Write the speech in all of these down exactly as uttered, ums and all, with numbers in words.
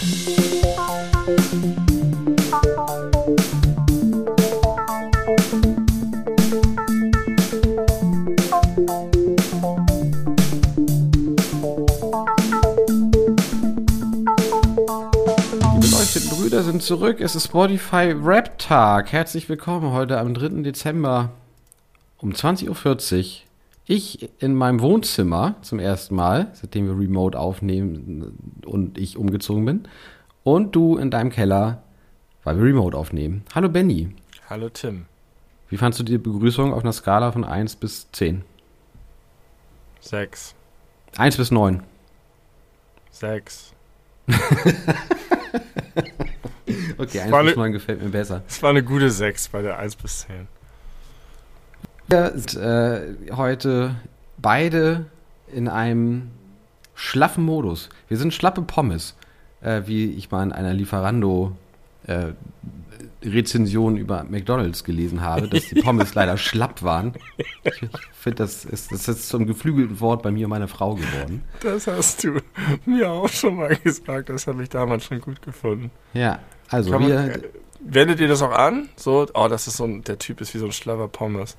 Brüder sind zurück. Es ist Spotify Rap Tag. Herzlich willkommen heute am dritten Dezember um zwanzig Uhr vierzig. Ich in meinem Wohnzimmer zum ersten Mal, seitdem wir remote aufnehmen und ich umgezogen bin. Und du in deinem Keller, weil wir remote aufnehmen. Hallo Benny. Hallo Tim. Wie fandst du die Begrüßung auf einer Skala von eins bis zehn? sechs. eins bis neun. sechs. Okay, eins bis neun gefällt mir besser. Es war eine gute sechs bei der eins bis zehn. Wir sind äh, heute beide in einem schlaffen Modus. Wir sind schlappe Pommes, äh, wie ich mal in einer Lieferando äh, Rezension über McDonald's gelesen habe, dass die Pommes leider schlapp waren. Ich finde, das ist, das ist zum geflügelten Wort bei mir und meiner Frau geworden. Das hast du mir auch schon mal gesagt. Das habe ich damals schon gut gefunden. Ja, also Kann wir... Man, äh, wendet ihr das auch an? So, oh, das ist so ein, der Typ ist wie so ein schlapper Pommes.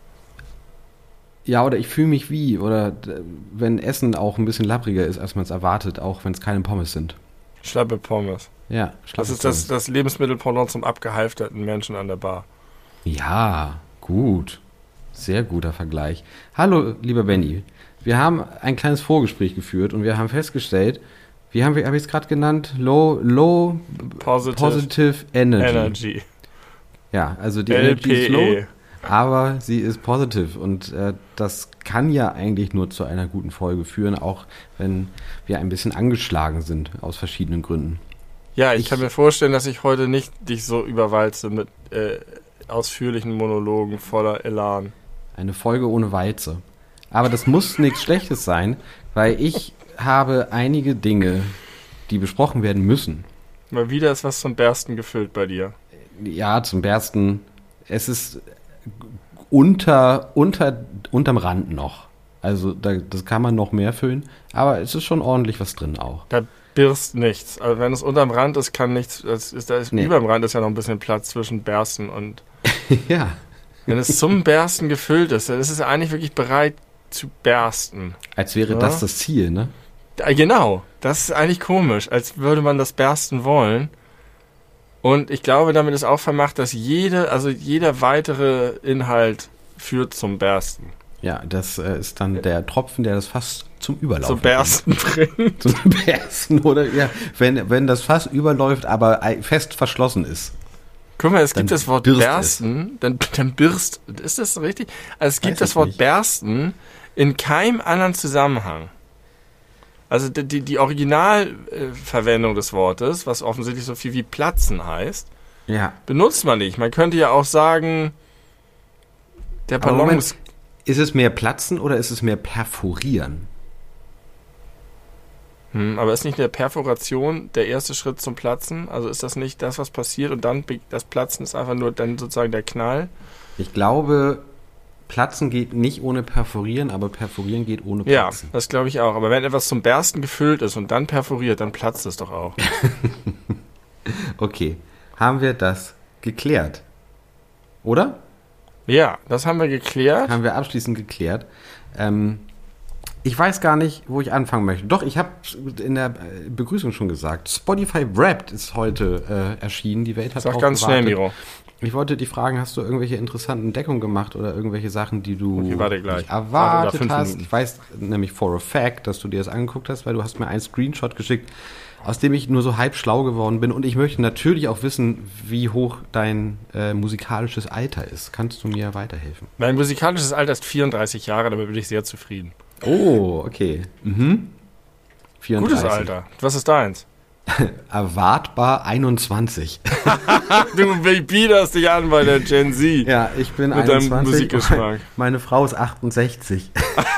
Ja, oder ich fühle mich wie, oder wenn Essen auch ein bisschen lappriger ist, als man es erwartet, auch wenn es keine Pommes sind. Schlappe Pommes. Ja, schlappe Das ist das, das Lebensmittelpendant zum abgehalfterten Menschen an der Bar. Ja, gut. Sehr guter Vergleich. Hallo, lieber Benny. Wir haben ein kleines Vorgespräch geführt und wir haben festgestellt, wie haben wir, habe ich es gerade genannt? Low, low Positive, positive energy. energy. Ja, also die L P E. Energy ist low, aber sie ist positive und äh, das kann ja eigentlich nur zu einer guten Folge führen, auch wenn wir ein bisschen angeschlagen sind aus verschiedenen Gründen. Ja, ich, ich kann mir vorstellen, dass ich heute nicht dich so überwalze mit äh, ausführlichen Monologen voller Elan. Eine Folge ohne Walze. Aber das muss nichts Schlechtes sein, weil ich habe einige Dinge, die besprochen werden müssen. Mal wieder ist was zum Bersten gefüllt bei dir. Ja, zum Bersten. Es ist unter, unter, unterm Rand noch. Also da, das kann man noch mehr füllen, aber es ist schon ordentlich was drin auch. Da birst nichts. Also wenn es unterm Rand ist, kann nichts. Das ist, da ist nee. Überm Rand ist ja noch ein bisschen Platz zwischen Bersten und. Ja. Wenn es zum Bersten gefüllt ist, dann ist es ja eigentlich wirklich bereit zu bersten. Als wäre ja. das das Ziel, ne? Genau. Das ist eigentlich komisch, als würde man das bersten wollen. Und ich glaube, damit ist auch vermacht, dass jede, also jeder weitere Inhalt führt zum Bersten. Ja, das äh, ist dann der Tropfen, der das Fass zum Überlaufen zum Bersten bringt. Zum Bersten, oder? Ja, wenn, wenn das Fass überläuft, aber fest verschlossen ist. Guck mal, es gibt das Wort Bersten, dann, dann birst, ist das richtig? Also es gibt Weiß das Wort nicht. Bersten in keinem anderen Zusammenhang. Also die, die, die Originalverwendung des Wortes, was offensichtlich so viel wie platzen heißt, ja. benutzt man nicht. Man könnte ja auch sagen, der Ballon Moment, ist... Ist es mehr platzen oder ist es mehr perforieren? Hm, aber ist nicht eine Perforation der erste Schritt zum Platzen? Also ist das nicht das, was passiert und dann das Platzen ist einfach nur dann sozusagen der Knall? Ich glaube... Platzen geht nicht ohne perforieren, aber perforieren geht ohne platzen. Ja, das glaube ich auch. Aber wenn etwas zum Bersten gefüllt ist und dann perforiert, dann platzt es doch auch. Okay, haben wir das geklärt? Oder? Ja, das haben wir geklärt. Haben wir abschließend geklärt. Ähm, ich weiß gar nicht, wo ich anfangen möchte. Doch, ich habe in der Begrüßung schon gesagt, Spotify Wrapped ist heute äh, erschienen. Die Welt hat Sag ganz schnell, Miro. Ich wollte dich fragen, hast du irgendwelche interessanten Entdeckungen gemacht oder irgendwelche Sachen, die du okay, warte gleich. nicht erwartet warte, hast? Ich weiß nämlich for a fact, dass du dir das angeguckt hast, weil du hast mir einen Screenshot geschickt, aus dem ich nur so halb schlau geworden bin. Und ich möchte natürlich auch wissen, wie hoch dein äh, musikalisches Alter ist. Kannst du mir weiterhelfen? Mein musikalisches Alter ist vierunddreißig Jahre, damit bin ich sehr zufrieden. Oh, okay. Mhm. vierunddreißig. Gutes Alter. Was ist deins? Erwartbar einundzwanzig. Du biederst dich an bei der Gen Z. Ja, ich bin mit einundzwanzig. Deinem Musikgeschmack. Meine Frau ist achtundsechzig.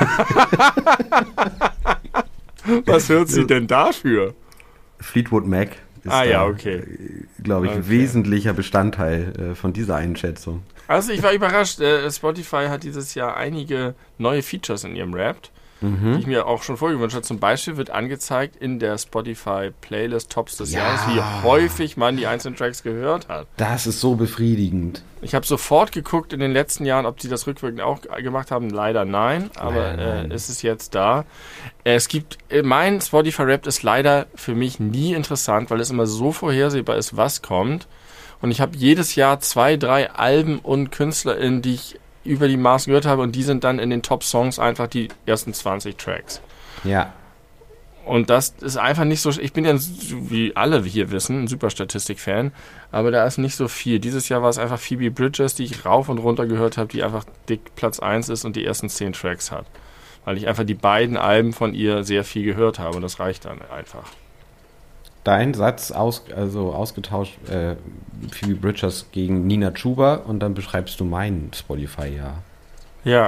Was hört sie denn dafür? Fleetwood Mac ist, ah, ja, okay. glaube ich, okay. wesentlicher Bestandteil äh, von dieser Einschätzung. Also ich war überrascht. Äh, Spotify hat dieses Jahr einige neue Features in ihrem Rap. mhm. die ich mir auch schon vorgewünscht habe. Zum Beispiel wird angezeigt in der Spotify-Playlist Tops des ja. Jahres, wie häufig man die einzelnen Tracks gehört hat. Das ist so befriedigend. Ich habe sofort geguckt in den letzten Jahren, ob die das rückwirkend auch gemacht haben. Leider nein, aber nein, nein. Äh, es ist jetzt da. Es gibt, mein Spotify-Rap ist leider für mich nie interessant, weil es immer so vorhersehbar ist, was kommt. Und ich habe jedes Jahr zwei, drei Alben und KünstlerInnen, die ich über die Maßen gehört habe, und die sind dann in den Top-Songs einfach die ersten zwanzig Tracks. Ja. Und das ist einfach nicht so, ich bin ja, wie alle hier wissen, ein super Statistik-Fan, aber da ist nicht so viel. Dieses Jahr war es einfach Phoebe Bridgers, die ich rauf und runter gehört habe, die einfach dick Platz eins ist und die ersten zehn Tracks hat. Weil ich einfach die beiden Alben von ihr sehr viel gehört habe, und das reicht dann einfach. Dein Satz aus, also ausgetauscht, äh, Phoebe Bridgers gegen Nina Chuba, und dann beschreibst du mein Spotify-Jahr. Ja.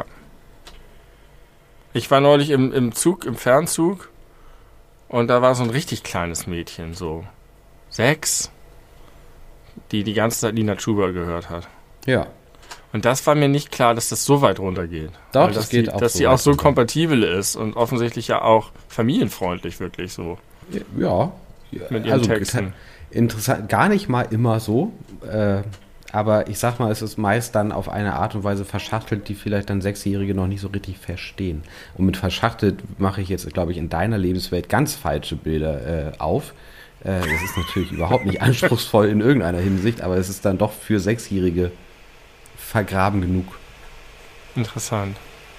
Ich war neulich im, im Zug, im Fernzug, und da war so ein richtig kleines Mädchen, so sechs, die die ganze Zeit Nina Chuba gehört hat. Ja. Und das war mir nicht klar, dass das so weit runtergeht. Doch, Weil, das geht die, auch Dass so sie auch so runter. kompatibel ist und offensichtlich ja auch familienfreundlich, wirklich so. Ja. Mit ihren also, Texten. Interessant, gar nicht mal immer so, äh, aber ich sag mal, es ist meist dann auf eine Art und Weise verschachtelt, die vielleicht dann Sechsjährige noch nicht so richtig verstehen. Und mit verschachtelt mache ich jetzt, glaube ich, in deiner Lebenswelt ganz falsche Bilder äh, auf. Äh, das ist natürlich überhaupt nicht anspruchsvoll in irgendeiner Hinsicht, aber es ist dann doch für Sechsjährige vergraben genug. Interessant.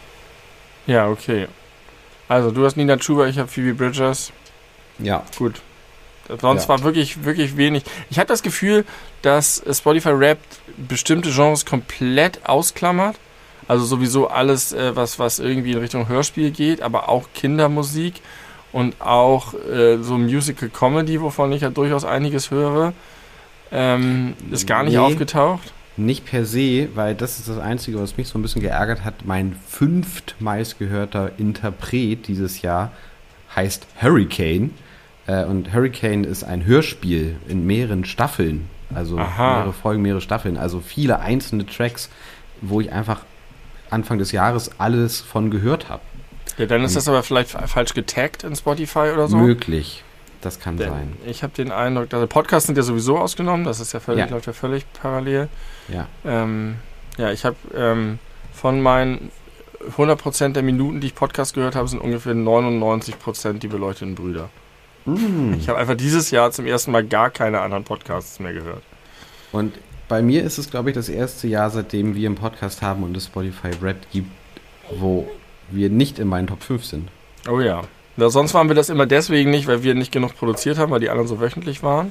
Ja, okay. Also, du hast Nina Chuba, ich habe Phoebe Bridgers. Ja. Gut. Sonst ja. war wirklich, wirklich wenig. Ich habe das Gefühl, dass Spotify Rap bestimmte Genres komplett ausklammert. Also sowieso alles, äh, was, was irgendwie in Richtung Hörspiel geht, aber auch Kindermusik und auch äh, so Musical Comedy, wovon ich ja durchaus einiges höre, ähm, ist gar nicht nee, aufgetaucht. Nicht per se, weil das ist das Einzige, was mich so ein bisschen geärgert hat. Mein fünftmeist gehörter Interpret dieses Jahr heißt Hurricane. Und Hurricane ist ein Hörspiel in mehreren Staffeln, also Aha. mehrere Folgen, mehrere Staffeln, also viele einzelne Tracks, wo ich einfach Anfang des Jahres alles von gehört habe. Ja, dann ist Und das aber vielleicht falsch getaggt in Spotify oder so? Möglich, das kann Denn sein. Ich habe den Eindruck, also Podcasts sind ja sowieso ausgenommen, das ist ja völlig, ja. läuft ja völlig parallel. Ja, ähm, ja ich habe ähm, von meinen hundert Prozent der Minuten, die ich Podcast gehört habe, sind ungefähr neunundneunzig Prozent die beleuchteten Brüder. Ich habe einfach dieses Jahr zum ersten Mal gar keine anderen Podcasts mehr gehört. Und bei mir ist es, glaube ich, das erste Jahr, seitdem wir einen Podcast haben und es Spotify Rap gibt, wo wir nicht in meinen Top fünf sind. Oh ja. ja. Sonst waren wir das immer deswegen nicht, weil wir nicht genug produziert haben, weil die anderen so wöchentlich waren.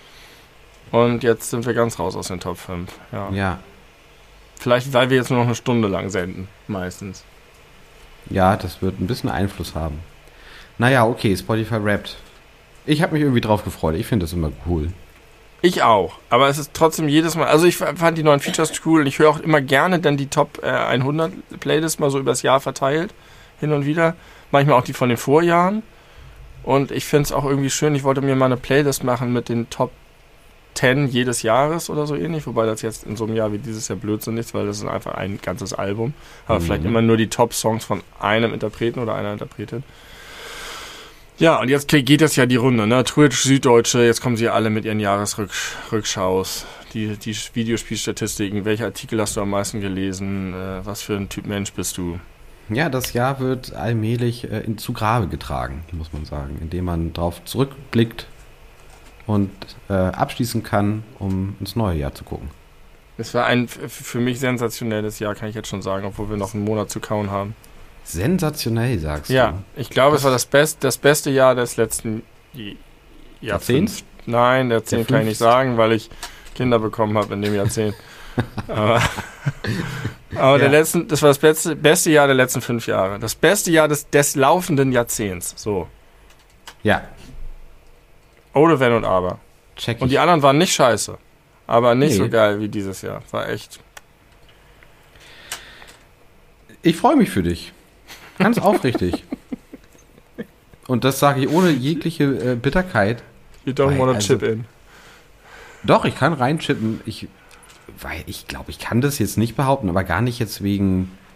Und jetzt sind wir ganz raus aus den Top fünf. Ja. ja. Vielleicht, weil wir jetzt nur noch eine Stunde lang senden, meistens. Ja, das wird ein bisschen Einfluss haben. Naja, okay, Spotify rappt. Ich habe mich irgendwie drauf gefreut. Ich finde das immer cool. Ich auch. Aber es ist trotzdem jedes Mal... Also ich fand die neuen Features cool. Und ich höre auch immer gerne dann die Top äh, hundert Playlist mal so übers Jahr verteilt. Hin und wieder. Manchmal auch die von den Vorjahren. Und ich finde es auch irgendwie schön. Ich wollte mir mal eine Playlist machen mit den Top zehn jedes Jahres oder so ähnlich. Wobei das jetzt in so einem Jahr wie dieses Jahr Blödsinn ist, weil das ist einfach ein ganzes Album. Aber mhm. vielleicht immer nur die Top-Songs von einem Interpreten oder einer Interpretin. Ja, und jetzt geht das ja die Runde, ne? Twitch, Süddeutsche, jetzt kommen sie alle mit ihren Jahresrückschaus, die, die Videospielstatistiken, welche Artikel hast du am meisten gelesen, äh, was für ein Typ Mensch bist du? Ja, das Jahr wird allmählich äh, in, zu Grabe getragen, muss man sagen, indem man drauf zurückblickt und äh, abschließen kann, um ins neue Jahr zu gucken. Es war ein für mich sensationelles Jahr, kann ich jetzt schon sagen, obwohl wir noch einen Monat zu kauen haben. Sensationell, sagst ja, du. Ja, ich glaube, das es war das, Best, das beste Jahr des letzten Jahrzehnts. Nein, der Jahrzehnt kann ich nicht sagen, weil ich Kinder bekommen habe in dem Jahrzehnt. aber aber ja. der letzten, das war das beste, beste Jahr der letzten fünf Jahre. Das beste Jahr des, des laufenden Jahrzehnts. So. Ja. Ohne Wenn und Aber. Check ich. Und die anderen waren nicht scheiße. Aber nicht nee. so geil wie dieses Jahr. War echt. Ich freue mich für dich. Ganz aufrichtig. Und das sage ich ohne jegliche äh, Bitterkeit. You don't wanna also, chip in. Doch, ich kann reinchippen. Ich, weil ich glaube, ich kann das jetzt nicht behaupten, aber gar nicht jetzt wegen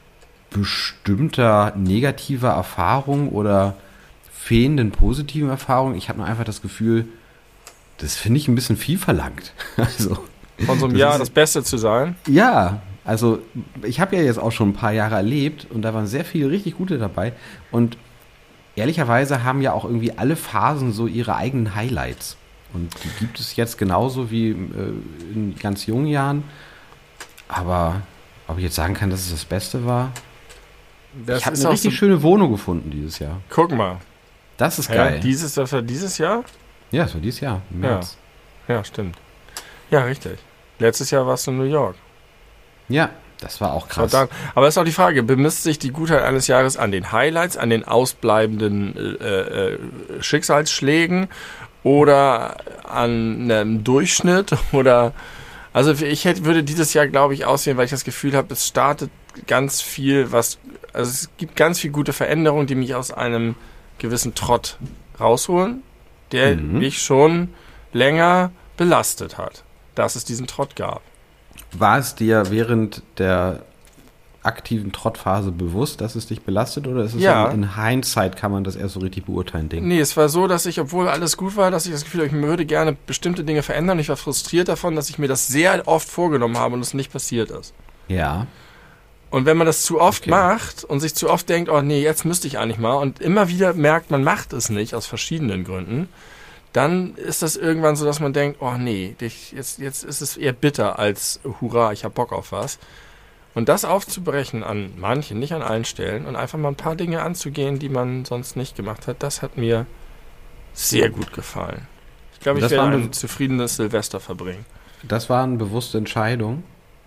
bestimmter negativer Erfahrung oder fehlenden positiven Erfahrungen. Ich habe nur einfach das Gefühl, das finde ich ein bisschen viel verlangt. Also, von so einem das Jahr ist, das Beste zu sein? Ja, also ich habe ja jetzt auch schon ein paar Jahre erlebt und da waren sehr viele richtig gute dabei. Und ehrlicherweise haben ja auch irgendwie alle Phasen so ihre eigenen Highlights. Und die gibt es jetzt genauso wie äh, in ganz jungen Jahren. Aber ob ich jetzt sagen kann, dass es das Beste war? Das ich habe eine richtig so schöne Wohnung gefunden dieses Jahr. Guck mal. Das ist ja, geil. Dieses, das war dieses Jahr? Ja, das war dieses Jahr, im März. Ja. ja, stimmt. Ja, richtig. Letztes Jahr warst du in New York. Ja, das war auch krass. Verdammt. Aber das ist auch die Frage, bemisst sich die Gutheit eines Jahres an den Highlights, an den ausbleibenden äh, äh, Schicksalsschlägen oder an einem Durchschnitt? Oder also ich hätte, würde dieses Jahr, glaube ich, aussehen, weil ich das Gefühl habe, es startet ganz viel, was, also es gibt ganz viel gute Veränderungen, die mich aus einem gewissen Trott rausholen, der mhm. mich schon länger belastet hat, dass es diesen Trott gab. War es dir während der aktiven Trottphase bewusst, dass es dich belastet, oder ist es ja. so, in Hindsight kann man das erst so richtig beurteilen, Ding? Nee, es war so, dass ich, obwohl alles gut war, dass ich das Gefühl habe, ich würde gerne bestimmte Dinge verändern. Ich war frustriert davon, dass ich mir das sehr oft vorgenommen habe und es nicht passiert ist. Ja. Und wenn man das zu oft okay. macht und sich zu oft denkt, oh nee, jetzt müsste ich eigentlich mal, und immer wieder merkt, man macht es nicht, aus verschiedenen Gründen, dann ist das irgendwann so, dass man denkt, oh nee, dich, jetzt, jetzt ist es eher bitter als hurra, ich hab Bock auf was. Und das aufzubrechen an manchen, nicht an allen Stellen, und einfach mal ein paar Dinge anzugehen, die man sonst nicht gemacht hat, das hat mir sehr gut gefallen. Ich glaube, ich werde ein be- zufriedenes Silvester verbringen. Das war eine bewusste Entscheidung?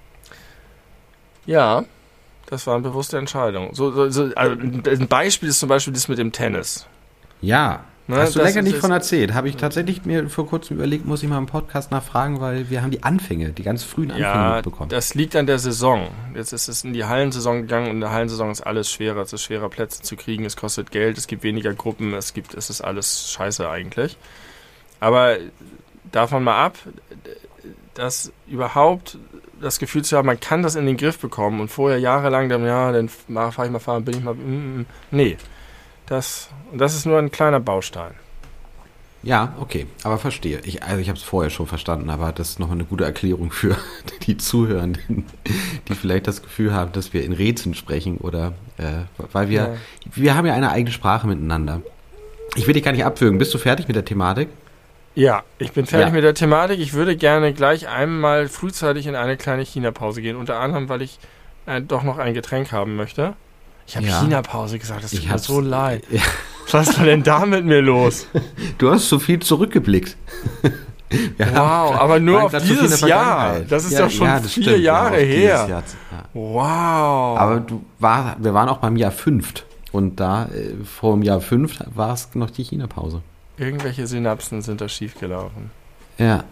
Ja, das war eine bewusste Entscheidung. So, so, so, also ein Beispiel ist zum Beispiel das mit dem Tennis. Ja. Ne, hast du das länger ist, nicht von erzählt. Habe ich tatsächlich mir vor kurzem überlegt, muss ich mal im Podcast nachfragen, weil wir haben die Anfänge, die ganz frühen Anfänge ja, mitbekommen. Das liegt an der Saison. Jetzt ist es in die Hallensaison gegangen und in der Hallensaison ist alles schwerer. Es ist schwerer, Plätze zu kriegen, es kostet Geld, es gibt weniger Gruppen, es gibt, es ist alles scheiße eigentlich. Aber davon mal ab, dass überhaupt das Gefühl zu haben, man kann das in den Griff bekommen und vorher jahrelang dann, ja, dann fahre ich mal fahren, bin ich mal, mm, mm. nee. Das, das ist nur ein kleiner Baustein. Ja, okay, aber verstehe. Ich, also ich habe es vorher schon verstanden, aber das ist noch eine gute Erklärung für die Zuhörenden, die vielleicht das Gefühl haben, dass wir in Rätseln sprechen oder äh, weil wir, ja. wir haben ja eine eigene Sprache miteinander. Ich will dich gar nicht abwürgen. Bist du fertig mit der Thematik? Ja, ich bin fertig ja. mit der Thematik. Ich würde gerne gleich einmal frühzeitig in eine kleine China-Pause gehen, unter anderem, weil ich äh, doch noch ein Getränk haben möchte. Ich habe ja. China-Pause gesagt, das tut mir so leid. Ja. Was war denn da mit mir los? Du hast so viel zurückgeblickt. wow, aber nur auf dieses Jahr. Das ist ja, doch schon ja, vier stimmt, Jahre her. Jahr, ja. Wow. Aber du war, wir waren auch beim Jahr fünf. Und da, äh, vor dem Jahr fünf, war es noch die China-Pause. Irgendwelche Synapsen sind da schiefgelaufen. Ja.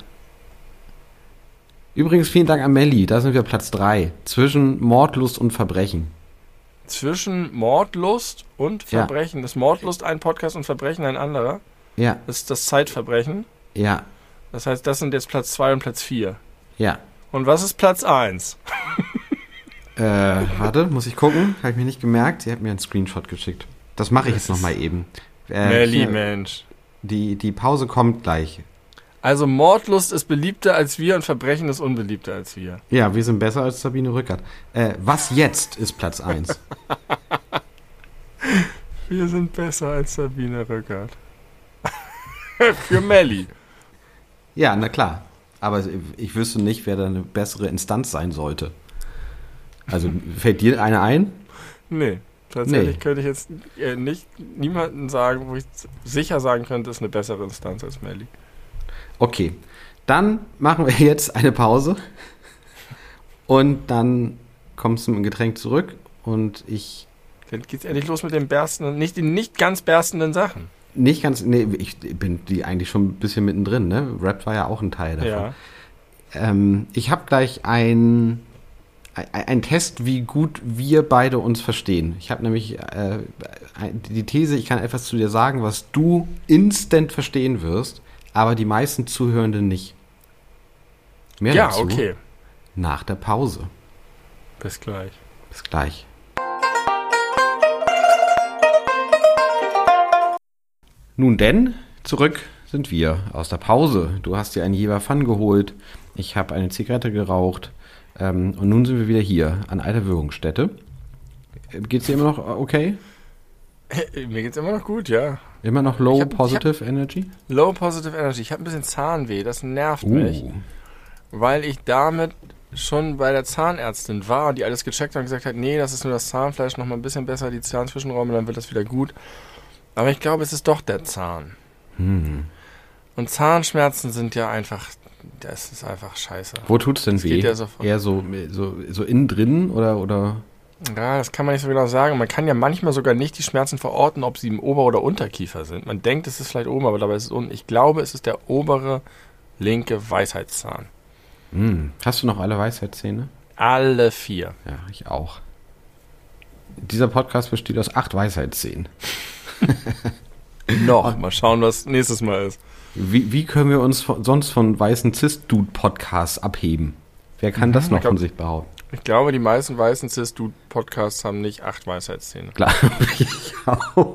Übrigens, vielen Dank an Melli. Da sind wir Platz drei. Zwischen Mordlust und Verbrechen. Zwischen Mordlust und Verbrechen. Ja. Ist Mordlust ein Podcast und Verbrechen ein anderer? Ja. Das ist das Zeitverbrechen? Ja. Das heißt, das sind jetzt Platz zwei und Platz vier. Ja. Und was ist Platz eins? äh, warte, muss ich gucken. Habe ich mir nicht gemerkt. Sie hat mir einen Screenshot geschickt. Das mache ich das jetzt nochmal eben. Äh, Melli, Mensch. Die, die Pause kommt gleich. Also Mordlust ist beliebter als wir und Verbrechen ist unbeliebter als wir. Ja, wir sind besser als Sabine Rückert. Äh, was jetzt ist Platz eins? Wir sind besser als Sabine Rückert. Für Melli. Ja, na klar. Aber ich wüsste nicht, wer da eine bessere Instanz sein sollte. Also fällt dir eine ein? Nee. Tatsächlich nee. könnte ich jetzt äh, nicht niemanden sagen, wo ich sicher sagen könnte, ist eine bessere Instanz als Melli. Okay, dann machen wir jetzt eine Pause und dann kommst du mit dem Getränk zurück und ich... Dann geht's endlich los mit den berstenden, nicht den nicht ganz berstenden Sachen. Nicht ganz, nee, ich bin die eigentlich schon ein bisschen mittendrin, ne? Rap war ja auch ein Teil davon. Ja. Ähm, ich habe gleich ein... Ein Test, wie gut wir beide uns verstehen. Ich habe nämlich äh, die These, ich kann etwas zu dir sagen, was du instant verstehen wirst, aber die meisten Zuhörenden nicht. Mehr ja, dazu okay. Nach der Pause. Bis gleich. Bis gleich. Nun denn, zurück sind wir aus der Pause. Du hast dir einen Jever Fun geholt, ich habe eine Zigarette geraucht ähm, und nun sind wir wieder hier an alter Wirkungsstätte. Geht's dir immer noch okay? Mir geht's immer noch gut, ja. Immer noch Low hab, Positive Energy? Low Positive Energy. Ich habe ein bisschen Zahnweh, das nervt uh. mich, weil ich damit schon bei der Zahnärztin war, die alles gecheckt hat und gesagt hat, nee, das ist nur das Zahnfleisch, noch mal ein bisschen besser, die Zahnzwischenräume, dann wird das wieder gut. Aber ich glaube, es ist doch der Zahn. Hm. Und Zahnschmerzen sind ja einfach, das ist einfach scheiße. Wo tut's denn das weh? Ja Eher so, so, so innen drin oder, oder? Ja, das kann man nicht so genau sagen. Man kann ja manchmal sogar nicht die Schmerzen verorten, ob sie im Ober- oder Unterkiefer sind. Man denkt, es ist vielleicht oben, aber dabei ist es unten. Ich glaube, es ist der obere linke Weisheitszahn. Hm. Hast du noch alle Weisheitszähne? Alle vier. Ja, ich auch. Dieser Podcast besteht aus acht Weisheitszähnen. Noch. Mal schauen, was nächstes Mal ist. Wie, wie können wir uns von, sonst von weißen Cis-Dude-Podcasts abheben? Wer kann mhm, das noch glaub, von sich behaupten? Ich glaube, die meisten weißen Cis-Dude-Podcasts haben nicht acht Weisheitszähne. Glaube ich auch.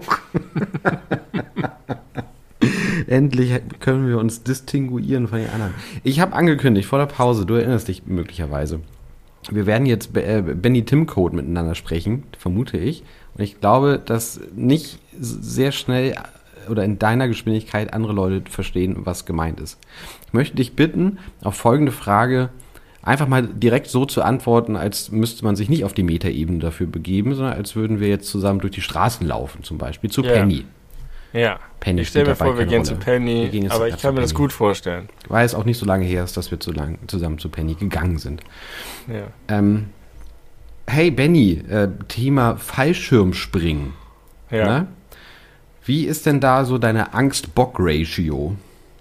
Endlich können wir uns distinguieren von den anderen. Ich habe angekündigt vor der Pause, du erinnerst dich möglicherweise. Wir werden jetzt äh, Benny Tim Code miteinander sprechen, vermute ich. Und ich glaube, dass nicht sehr schnell oder in deiner Geschwindigkeit andere Leute verstehen, was gemeint ist. Ich möchte dich bitten, auf folgende Frage einfach mal direkt so zu antworten, als müsste man sich nicht auf die Metaebene dafür begeben, sondern als würden wir jetzt zusammen durch die Straßen laufen, zum Beispiel zu ja. Penny. Ja, Penny ich stelle mir vor, wir gehen Rolle. zu Penny, gehen aber ich kann mir Penny. das gut vorstellen. Weil es auch nicht so lange her ist, dass wir zu lang, zusammen zu Penny gegangen sind. Ja. Ähm, hey Benny, äh, Thema Fallschirmspringen. Ja. Na? Wie ist denn da so deine Angst-Bock-Ratio?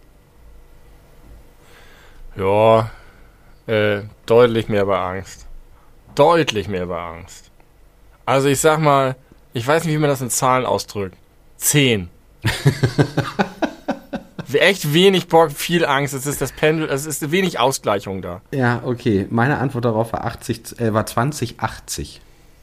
Ja, äh, deutlich mehr bei Angst. Deutlich mehr bei Angst. Also ich sag mal, ich weiß nicht, wie man das in Zahlen ausdrückt. Zehn. Echt wenig Bock, viel Angst. Es ist das Pendel, es ist wenig Ausgleichung da. Ja, okay. Meine Antwort darauf war achtzig, äh, war zwanzig achtzig.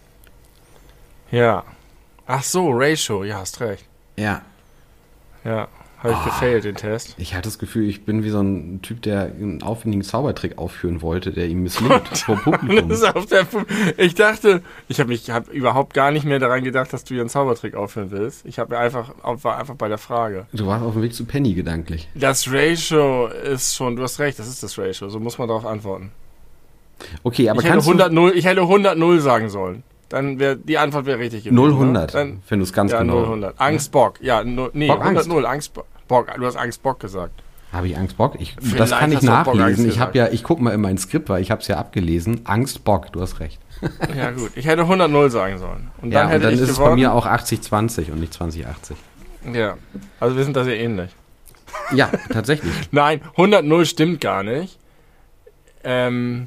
Ja. Ach so, Ratio, ja, hast recht. Ja. Ja, habe ich oh, gefailt, den Test. Ich hatte das Gefühl, ich bin wie so ein Typ, der einen aufwendigen Zaubertrick aufführen wollte, der ihm misslingt vor Publikum. Das ist auf der Pu- ich dachte, ich habe mich hab überhaupt gar nicht mehr daran gedacht, dass du hier einen Zaubertrick aufführen willst. Ich habe einfach, war einfach bei der Frage. Du warst auf dem Weg zu Penny gedanklich. Das Ratio ist schon, du hast recht, das ist das Ratio, so muss man darauf antworten. Okay, aber ich kannst hätte hundert null, ich hätte hundert null sagen sollen. Dann wäre die Antwort wäre richtig gewesen. null hundert, ne? Dann, wenn du es ganz ja, genau... null hundert. Angst, Bock. Ja, no, nee, Bock, hundert null, Angst, Bock. Du hast Angst, Bock gesagt. Habe ich Angst, Bock? Ich, Vielleicht das kann ich nachlesen. Ich habe ja, ich gucke mal in mein Skript, weil ich habe es ja abgelesen. Angst, Bock, du hast recht. Ja gut, ich hätte hundert null sagen sollen. Und dann ja, hätte und dann ich ist gewonnen. Es bei mir auch achtzig zwanzig und nicht zwanzig achtzig. Ja, also wir sind da sehr ähnlich. Ja, tatsächlich. Nein, hundert null stimmt gar nicht. Ähm...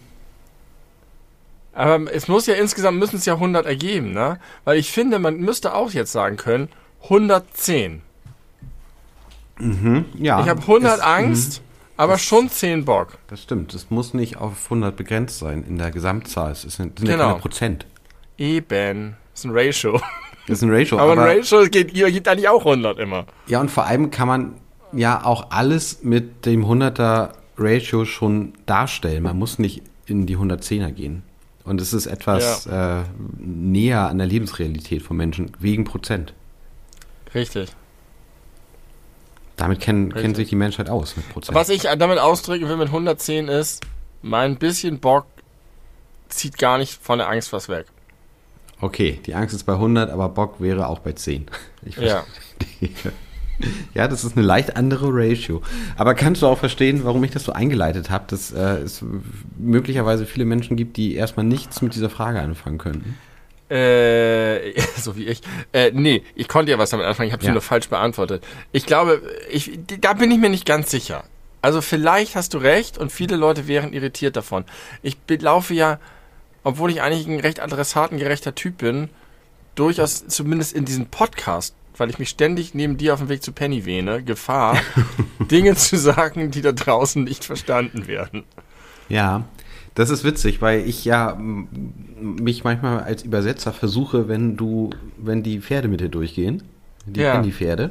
Aber es muss ja insgesamt, müssen es ja hundert ergeben, ne? Weil ich finde, man müsste auch jetzt sagen können, hundertzehn. Mhm, ja. Ich habe hundert es, Angst, mh, aber schon zehn Bock. Das stimmt, es muss nicht auf hundert begrenzt sein in der Gesamtzahl. Es sind, sind genau. ja keine Prozent. Eben, das ist ein Ratio. Das ist ein Ratio. aber, aber ein Ratio geht, geht eigentlich auch hundert immer. Ja, und vor allem kann man ja auch alles mit dem hunderter Ratio schon darstellen. Man muss nicht in die hundertzehner gehen. Und es ist etwas ja. äh, näher an der Lebensrealität von Menschen, wegen Prozent. Richtig. Damit kenn, Richtig. kennt sich die Menschheit aus, mit Prozent. Was ich damit ausdrücken will mit hundertzehn ist, mein bisschen Bock zieht gar nicht von der Angst was weg. Okay, die Angst ist bei hundert, aber Bock wäre auch bei zehn. Ich ja. Ja, das ist eine leicht andere Ratio. Aber kannst du auch verstehen, warum ich das so eingeleitet habe, dass äh, es möglicherweise viele Menschen gibt, die erstmal nichts mit dieser Frage anfangen könnten? Äh, so wie ich. Äh, nee, ich konnte ja was damit anfangen, ich habe sie ja. nur falsch beantwortet. Ich glaube, ich, da bin ich mir nicht ganz sicher. Also vielleicht hast du recht und viele Leute wären irritiert davon. Ich laufe ja, obwohl ich eigentlich ein recht adressatengerechter Typ bin, durchaus zumindest in diesem Podcast, weil ich mich ständig neben dir auf dem Weg zu Penny wähne, Gefahr, Dinge zu sagen, die da draußen nicht verstanden werden. Ja, das ist witzig, weil ich ja m- mich manchmal als Übersetzer versuche, wenn du, wenn die Pferde mit dir durchgehen, die ja. Penny-Pferde,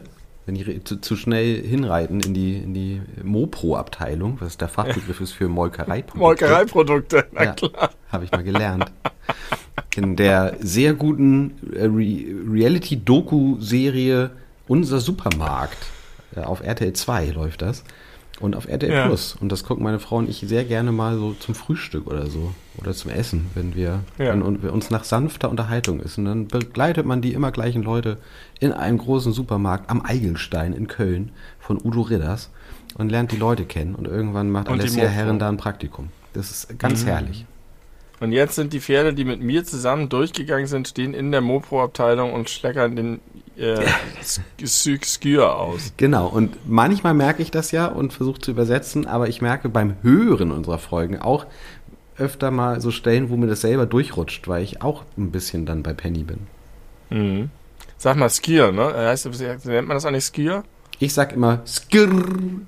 wenn die zu, zu schnell hinreiten in die, in die Mopro-Abteilung, was der Fachbegriff ist für Molkereiprodukte. Molkereiprodukte, na ja, klar. Habe ich mal gelernt. In der sehr guten Re- Reality-Doku-Serie Unser Supermarkt. Auf R T L zwei läuft das. Und auf R T L Ja. Plus. Und das gucken meine Frau und ich sehr gerne mal so zum Frühstück oder so. Oder zum Essen, wenn wir Ja. wenn, wenn uns nach sanfter Unterhaltung ist. Und dann begleitet man die immer gleichen Leute in einem großen Supermarkt am Eigelstein in Köln von Udo Ridders und lernt die Leute kennen. Und irgendwann macht Und die Alessia Mopro. Herren da ein Praktikum. Das ist ganz Mhm. herrlich. Und jetzt sind die Pferde, die mit mir zusammen durchgegangen sind, stehen in der Mopro-Abteilung und schleckern den äh, Sk- Skür aus. Genau, und manchmal merke ich das ja und versuche zu übersetzen, aber ich merke beim Hören unserer Folgen auch öfter mal so Stellen, wo mir das selber durchrutscht, weil ich auch ein bisschen dann bei Penny bin. Mhm. Sag mal Skür, ne? Heißt, nennt man das eigentlich Skür? Ich sag immer Skirr.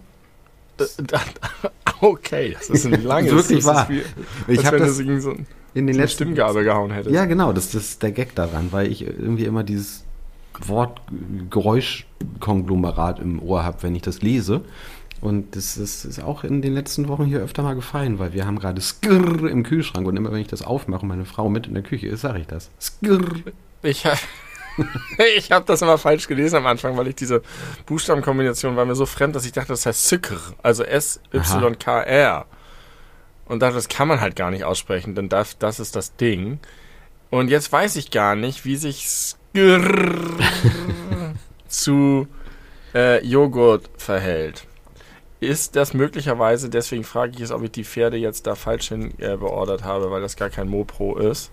Okay, das ist ein langes. Wirklich das ist wahr. Wie, Ich als habe wenn das du so ein, in den so eine letzten Stimmgabel gehauen hättest. Ja, genau, das, das ist der Gag daran, weil ich irgendwie immer dieses Wort Geräuschkonglomerat im Ohr habe, wenn ich das lese. Und das ist, ist auch in den letzten Wochen hier öfter mal gefallen, weil wir haben gerade Skirr im Kühlschrank und immer wenn ich das aufmache und meine Frau mit in der Küche ist, sage ich das. Skirr. Ich habe ich hab das immer falsch gelesen am Anfang, weil ich diese Buchstabenkombination war mir so fremd, dass ich dachte, das heißt Sykr, also S Y K R. Und dachte, das kann man halt gar nicht aussprechen, denn das, das ist das Ding. Und jetzt weiß ich gar nicht, wie sich Skirr zu äh, Joghurt verhält. Ist das möglicherweise, deswegen frage ich es, ob ich die Pferde jetzt da falsch hin äh, beordert habe, weil das gar kein Mopro ist.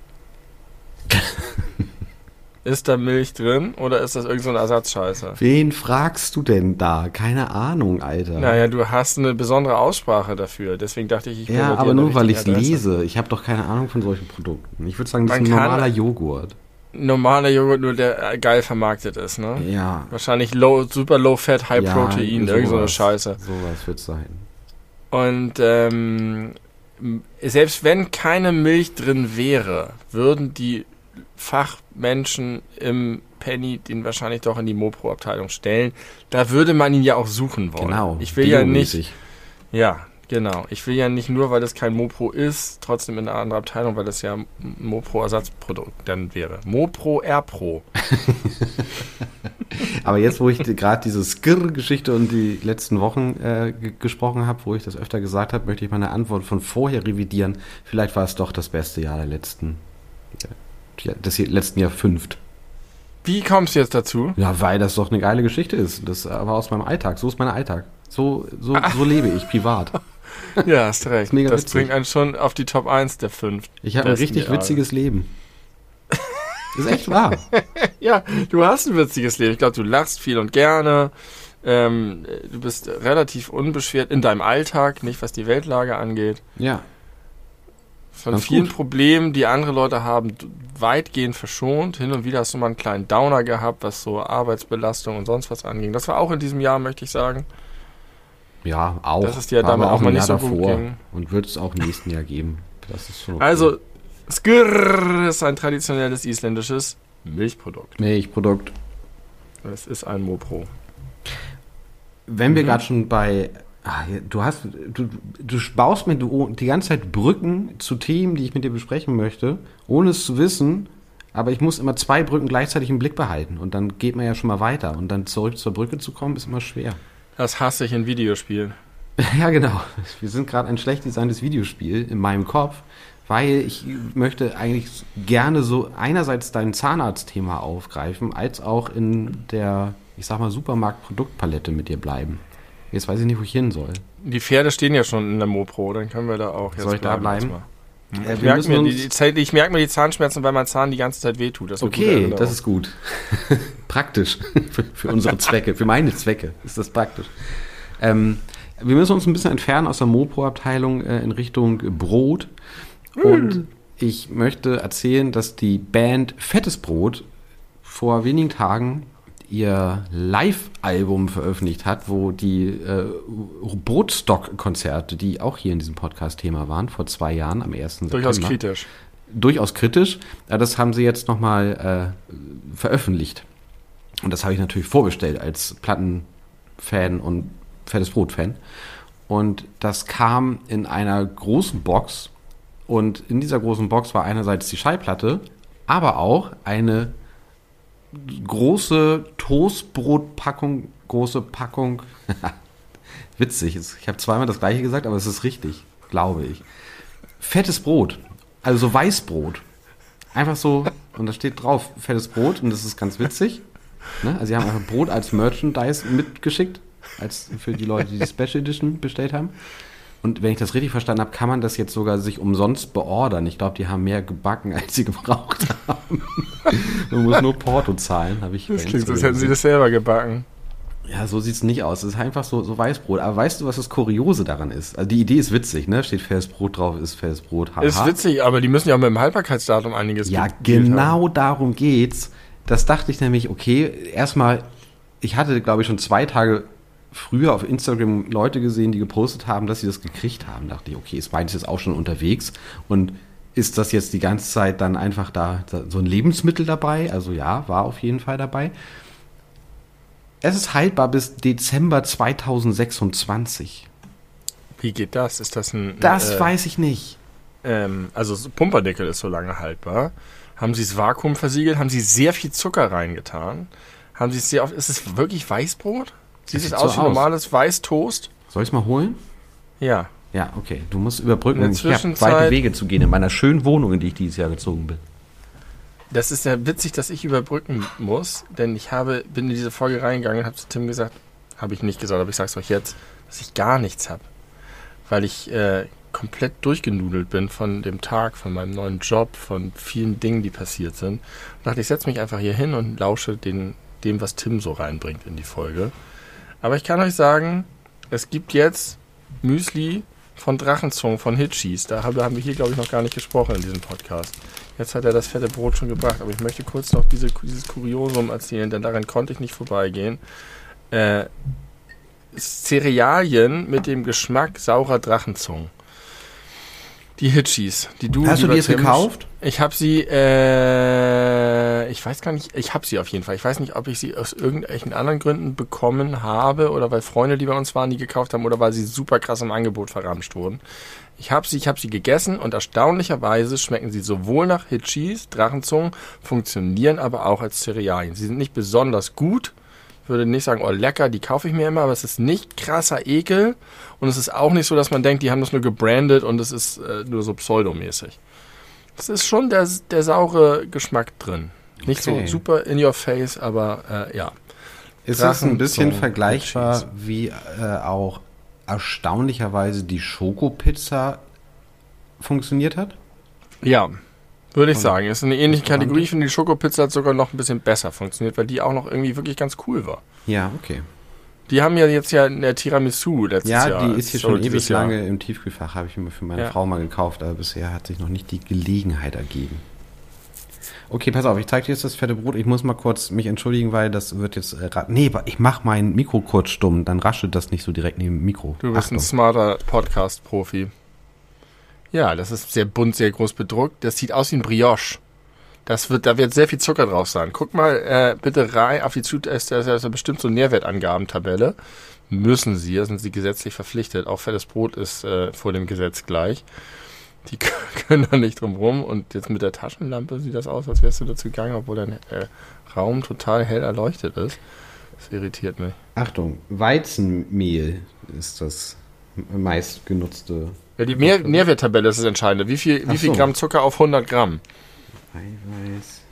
Ist da Milch drin oder ist das irgend so eine Ersatzscheiße? Wen fragst du denn da? Keine Ahnung, Alter. Naja, du hast eine besondere Aussprache dafür, deswegen dachte ich, ich Ja, probiere aber die nur weil ich es richtige Adresse. lese. Ich habe doch keine Ahnung von solchen Produkten. Ich würde sagen, das Man ist ein kann- normaler Joghurt. Normaler Joghurt, nur der äh, geil vermarktet ist, ne? Ja. Wahrscheinlich low, super low fat, high ja, protein, irgend so eine sowas. Scheiße. Sowas wird es sein. Und ähm, selbst wenn keine Milch drin wäre, würden die Fachmenschen im Penny den wahrscheinlich doch in die Mopro-Abteilung stellen. Da würde man ihn ja auch suchen wollen. Genau. Ich will ja nicht, biomäßig. ja, genau. Ich will ja nicht nur, weil es kein Mopro ist, trotzdem in eine andere Abteilung, weil das ja ein Mopro-Ersatzprodukt dann wäre. Mopro R-Pro. Aber jetzt, wo ich gerade diese Skirr-Geschichte und die letzten Wochen äh, g- gesprochen habe, wo ich das öfter gesagt habe, möchte ich meine Antwort von vorher revidieren. Vielleicht war es doch das beste Jahr der letzten, ja, des letzten Jahr fünft. Wie kommst du jetzt dazu? Ja, weil das doch eine geile Geschichte ist. Das aber aus meinem Alltag. So ist mein Alltag. So, so, so lebe ich privat. Ja, hast recht. ist mega Das witzig. bringt einen schon auf die Top eins der fünf. Ich habe ein besten richtig Jahre. witziges Leben. Ist echt wahr. Ja, du hast ein witziges Leben. Ich glaube, du lachst viel und gerne. Ähm, du bist relativ unbeschwert in deinem Alltag, nicht was die Weltlage angeht. Ja. Von Ganz vielen gut. Problemen, die andere Leute haben, d- weitgehend verschont. Hin und wieder hast du mal einen kleinen Downer gehabt, was so Arbeitsbelastung und sonst was anging. Das war auch in diesem Jahr, möchte ich sagen. Ja, auch. Dass es dir War damit aber auch mal ein nicht Jahr so gut davor. ging. Und wird es auch im nächsten Jahr geben. Das ist schon okay. Also, Skirr ist ein traditionelles isländisches Milchprodukt. Milchprodukt. Es ist ein Mopro. Wenn wir Mhm. gerade schon bei. Ah, du hast. Du, du baust mir du, die ganze Zeit Brücken zu Themen, die ich mit dir besprechen möchte, ohne es zu wissen. Aber ich muss immer zwei Brücken gleichzeitig im Blick behalten. Und dann geht man ja schon mal weiter. Und dann zurück zur Brücke zu kommen, ist immer schwer. Das hasse ich in Videospielen. Ja, genau. Wir sind gerade ein schlecht designtes Videospiel in meinem Kopf, weil ich möchte eigentlich gerne so einerseits dein Zahnarztthema aufgreifen, als auch in der, ich sag mal, Supermarkt-Produktpalette mit dir bleiben. Jetzt weiß ich nicht, wo ich hin soll. Die Pferde stehen ja schon in der Mopro, dann können wir da auch jetzt Soll ich da bleiben? erstmal. Äh, Ich wir merke müssen mir, uns- die, die, Zeit- ich merke mir die Zahnschmerzen, weil mein Zahn die ganze Zeit wehtut. Das ist eine gute Okay, Erinnerung. das ist gut. Praktisch. für, für unsere Zwecke, für meine Zwecke ist das praktisch. Ähm, wir müssen uns ein bisschen entfernen aus der Mopro-Abteilung äh, in Richtung Brot. Und ich möchte erzählen, dass die Band Fettes Brot vor wenigen Tagen ihr Live-Album veröffentlicht hat, wo die äh, Brotstock-Konzerte, die auch hier in diesem Podcast Thema waren, vor zwei Jahren am ersten durchaus September. kritisch. Durchaus kritisch. Ja, das haben sie jetzt nochmal äh, veröffentlicht. Und das habe ich natürlich vorbestellt als Plattenfan und Fettes Brot-Fan. Und das kam in einer großen Box. Und in dieser großen Box war einerseits die Schallplatte, aber auch eine große Toastbrotpackung, große Packung. Witzig, ich habe zweimal das gleiche gesagt, aber es ist richtig, glaube ich. Fettes Brot, also so Weißbrot. Einfach so, und da steht drauf, fettes Brot, und das ist ganz witzig. Ne? Also sie haben einfach Brot als Merchandise mitgeschickt, als für die Leute, die die Special Edition bestellt haben. Und wenn ich das richtig verstanden habe, kann man das jetzt sogar sich umsonst beordern. Ich glaube, die haben mehr gebacken, als sie gebraucht haben. Man muss nur Porto zahlen, habe ich. Das klingt so, als hätten sie das selber gebacken. Ja, so sieht es nicht aus. Es ist einfach so, so Weißbrot. Aber weißt du, was das Kuriose daran ist? Also die Idee ist witzig, ne? Steht fettes Brot drauf, ist fettes Brot. Haha. Ist witzig, aber die müssen ja auch mit dem Haltbarkeitsdatum einiges Ja, genau haben. Darum geht's. Das dachte ich nämlich, okay, erstmal, ich hatte, glaube ich, schon zwei Tage früher auf Instagram Leute gesehen, die gepostet haben, dass sie das gekriegt haben. Da dachte ich, okay, ist beides jetzt auch schon unterwegs. Und ist das jetzt die ganze Zeit dann einfach da, da so ein Lebensmittel dabei? Also ja, war auf jeden Fall dabei. Es ist haltbar bis Dezember zweitausendsechsundzwanzig. Wie geht das? Ist das ein... Das äh, weiß ich nicht. Ähm, also Pumperdeckel ist so lange haltbar. Haben Sie es Vakuum versiegelt? Haben Sie sehr viel Zucker reingetan? Haben Sie es sehr oft... Ist es wirklich Weißbrot? Sieht es aus wie normales Weißtoast? Soll ich es mal holen? Ja. Ja, okay. Du musst überbrücken. Ich habe weite Wege zu gehen in meiner schönen Wohnung, in die ich dieses Jahr gezogen bin. Das ist ja witzig, dass ich überbrücken muss, denn ich habe, bin in diese Folge reingegangen und habe zu Tim gesagt, habe ich nicht gesagt, aber ich sage es euch jetzt, dass ich gar nichts habe. Weil ich äh, komplett durchgenudelt bin von dem Tag, von meinem neuen Job, von vielen Dingen, die passiert sind. Und dachte, ich setze mich einfach hier hin und lausche den, dem, was Tim so reinbringt in die Folge. Aber ich kann euch sagen, es gibt jetzt Müsli von Drachenzungen, von Hitchis. Da haben wir hier, glaube ich, noch gar nicht gesprochen in diesem Podcast. Jetzt hat er das fette Brot schon gebracht, aber ich möchte kurz noch diese, dieses Kuriosum erzählen, denn daran konnte ich nicht vorbeigehen. Äh, Cerealien mit dem Geschmack saurer Drachenzungen. Die Hitchis, die du... Hast du die jetzt gekauft? Ich habe sie, äh, ich weiß gar nicht, ich habe sie auf jeden Fall. Ich weiß nicht, ob ich sie aus irgendwelchen anderen Gründen bekommen habe oder weil Freunde, die bei uns waren, die gekauft haben oder weil sie super krass im Angebot verramscht wurden. Ich habe sie, ich habe sie gegessen und erstaunlicherweise schmecken sie sowohl nach Hitchis, Drachenzungen, funktionieren aber auch als Cerealien. Sie sind nicht besonders gut. Ich würde nicht sagen, oh lecker, die kaufe ich mir immer, aber es ist nicht krasser Ekel und es ist auch nicht so, dass man denkt, die haben das nur gebrandet und es ist äh, nur so pseudomäßig. Es ist schon der, der saure Geschmack drin. Nicht okay. So super in your face, aber äh, ja. Ist das ein bisschen vergleichbar wie äh, auch erstaunlicherweise die Schokopizza funktioniert hat? Ja, würde ich und sagen. Ist eine ähnliche Kategorie. Ich finde, die Schokopizza hat sogar noch ein bisschen besser funktioniert, weil die auch noch irgendwie wirklich ganz cool war. Ja, okay. Die haben ja jetzt ja eine Tiramisu letztes ja, Jahr. Ja, die ist hier schon ewig lange im Tiefkühlfach, habe ich mir für meine ja. Frau mal gekauft, aber bisher hat sich noch nicht die Gelegenheit ergeben. Okay, pass auf, ich zeige dir jetzt das fette Brot. Ich muss mal kurz mich entschuldigen, weil das wird jetzt... Äh, nee, ich mache mein Mikro kurz stumm, dann raschelt das nicht so direkt neben dem Mikro. Du bist Achtung. Ein smarter Podcast-Profi. Ja, das ist sehr bunt, sehr groß bedruckt. Das sieht aus wie ein Brioche. Das wird, da wird sehr viel Zucker drauf sein. Guck mal äh, bitte rein auf die Zutaten, das ist ja bestimmt so eine Nährwertangabentabelle. Müssen Sie, da sind Sie gesetzlich verpflichtet. Auch fettes Brot ist äh, vor dem Gesetz gleich. Die können da nicht drum rum. Und jetzt mit der Taschenlampe sieht das aus, als wärst du dazu gegangen, obwohl dein äh, Raum total hell erleuchtet ist. Das irritiert mich. Achtung, Weizenmehl ist das meist genutzte. Ja, die Mehr- Nährwerttabelle ist das Entscheidende. Wie viel, wie viel so. Gramm Zucker auf hundert Gramm? Eiweiß.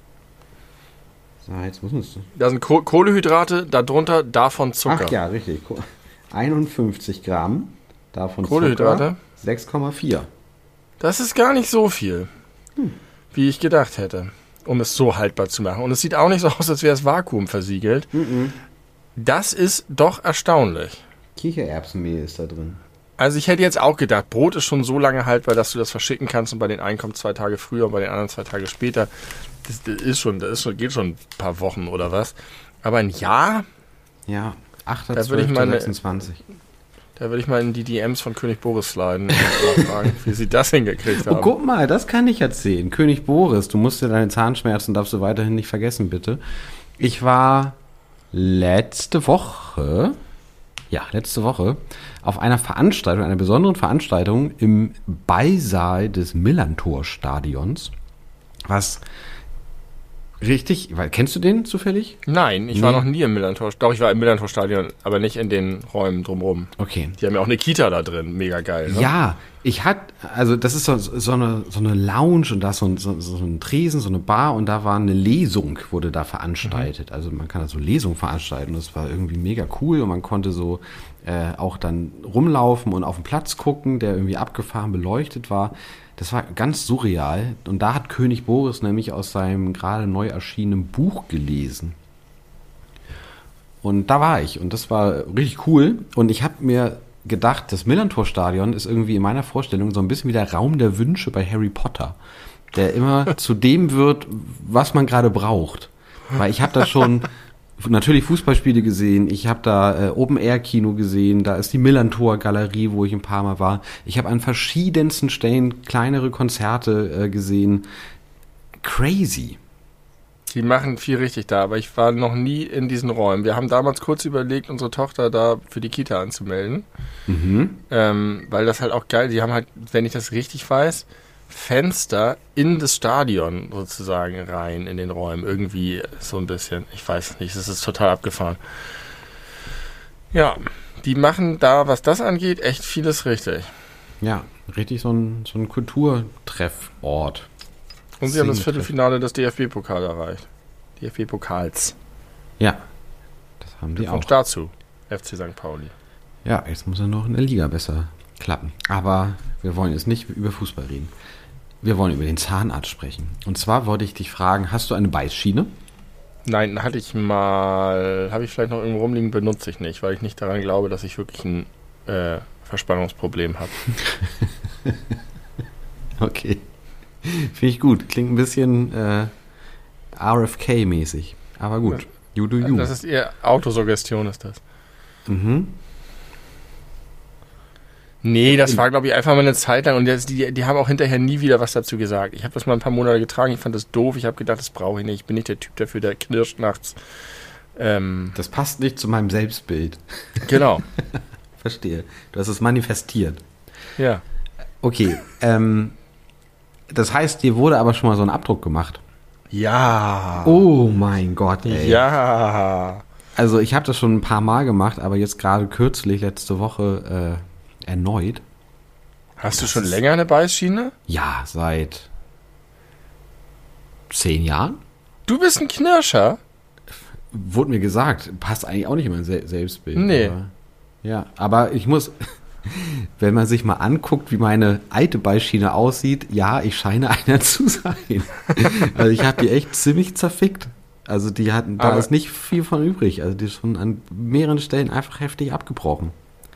So, jetzt muss es. Da sind Koh- Kohlenhydrate, darunter davon Zucker. Ach ja, richtig. einundfünfzig Gramm davon Kohlenhydrate. Zucker. sechs Komma vier. Das ist gar nicht so viel, hm. wie ich gedacht hätte, um es so haltbar zu machen. Und es sieht auch nicht so aus, als wäre es Vakuum versiegelt. Mhm. Das ist doch erstaunlich. Kichererbsenmehl ist da drin. Also ich hätte jetzt auch gedacht, Brot ist schon so lange haltbar, dass du das verschicken kannst und bei den einen kommt zwei Tage früher und bei den anderen zwei Tage später. Das, das ist schon, das ist schon, geht schon ein paar Wochen oder was. Aber ein Jahr? Ja, achter zwölfter sechsundzwanzig. Da würde ich mal in die D Ms von König Boris sliden und fragen, wie sie das hingekriegt haben. Oh, guck mal, das kann ich erzählen. König Boris, du musst dir deine Zahnschmerzen, darfst du weiterhin nicht vergessen, bitte. Ich war letzte Woche, ja, letzte Woche auf einer Veranstaltung, einer besonderen Veranstaltung im Beisaal des Millantor-Stadions, was richtig, kennst du den zufällig? Nein, ich nee. war noch nie im Millantor. Doch, ich war im Millantor-Stadion, aber nicht in den Räumen drumherum. Okay. Die haben ja auch eine Kita da drin, mega geil. Ne? Ja, ich hatte, also das ist so, so, eine, so eine Lounge und da ist so ein, so, so ein Tresen, so eine Bar und da war eine Lesung, wurde da veranstaltet. Mhm. Also man kann da so Lesungen veranstalten, das war irgendwie mega cool und man konnte so äh, auch dann rumlaufen und auf den Platz gucken, der irgendwie abgefahren beleuchtet war. Das war ganz surreal und da hat König Boris nämlich aus seinem gerade neu erschienenen Buch gelesen. Und da war ich und das war richtig cool und ich habe mir gedacht, das Millantor-Stadion ist irgendwie in meiner Vorstellung so ein bisschen wie der Raum der Wünsche bei Harry Potter, der immer zu dem wird, was man gerade braucht. Weil ich habe da schon natürlich Fußballspiele gesehen, ich habe da äh, Open-Air-Kino gesehen, da ist die Millantor-Galerie, wo ich ein paar Mal war. Ich habe an verschiedensten Stellen kleinere Konzerte äh, gesehen. Crazy. Die machen viel richtig da, aber ich war noch nie in diesen Räumen. Wir haben damals kurz überlegt, unsere Tochter da für die Kita anzumelden. Mhm. Ähm, weil das halt auch geil, die haben halt, wenn ich das richtig weiß, Fenster in das Stadion sozusagen rein in den Räumen. Irgendwie so ein bisschen. Ich weiß nicht, das ist total abgefahren. Ja, die machen da, was das angeht, echt vieles richtig. Ja, richtig so ein, so ein Kulturtreffort. Und sie haben das Viertelfinale des D F B-Pokal erreicht. D F B-Pokals. Ja, das haben die auch. Und dazu, F C Sankt Pauli. Ja, jetzt muss er noch in der Liga besser klappen. Aber wir wollen jetzt nicht über Fußball reden. Wir wollen über den Zahnarzt sprechen. Und zwar wollte ich dich fragen, hast du eine Beißschiene? Nein, hatte ich mal, habe ich vielleicht noch irgendwo rumliegen, benutze ich nicht, weil ich nicht daran glaube, dass ich wirklich ein äh, Verspannungsproblem habe. Okay. Finde ich gut. Klingt ein bisschen äh, R F K-mäßig. Aber gut. You do you. Das ist eher Autosuggestion, ist das. Mhm. Nee, das war, glaube ich, einfach mal eine Zeit lang. Und das, die, die haben auch hinterher nie wieder was dazu gesagt. Ich habe das mal ein paar Monate getragen. Ich fand das doof. Ich habe gedacht, das brauche ich nicht. Ich bin nicht der Typ dafür, der knirscht nachts. Ähm, das passt nicht zu meinem Selbstbild. Genau. Verstehe. Du hast es manifestiert. Ja. Okay. Ähm... Das heißt, dir wurde aber schon mal so ein Abdruck gemacht. Ja. Oh mein Gott, ey. Ja. Also ich habe das schon ein paar Mal gemacht, aber jetzt gerade kürzlich, letzte Woche, äh, erneut. Hast das du schon länger eine Beißschiene? Ja, seit zehn Jahren. Du bist ein Knirscher? Wurde mir gesagt. Passt eigentlich auch nicht in mein Se- Selbstbild. Nee. Aber, ja, aber ich muss... Wenn man sich mal anguckt, wie meine alte Beißschiene aussieht, ja, ich scheine einer zu sein. Also ich habe die echt ziemlich zerfickt. Also die hatten, da aber ist nicht viel von übrig. Also die ist schon an mehreren Stellen einfach heftig abgebrochen.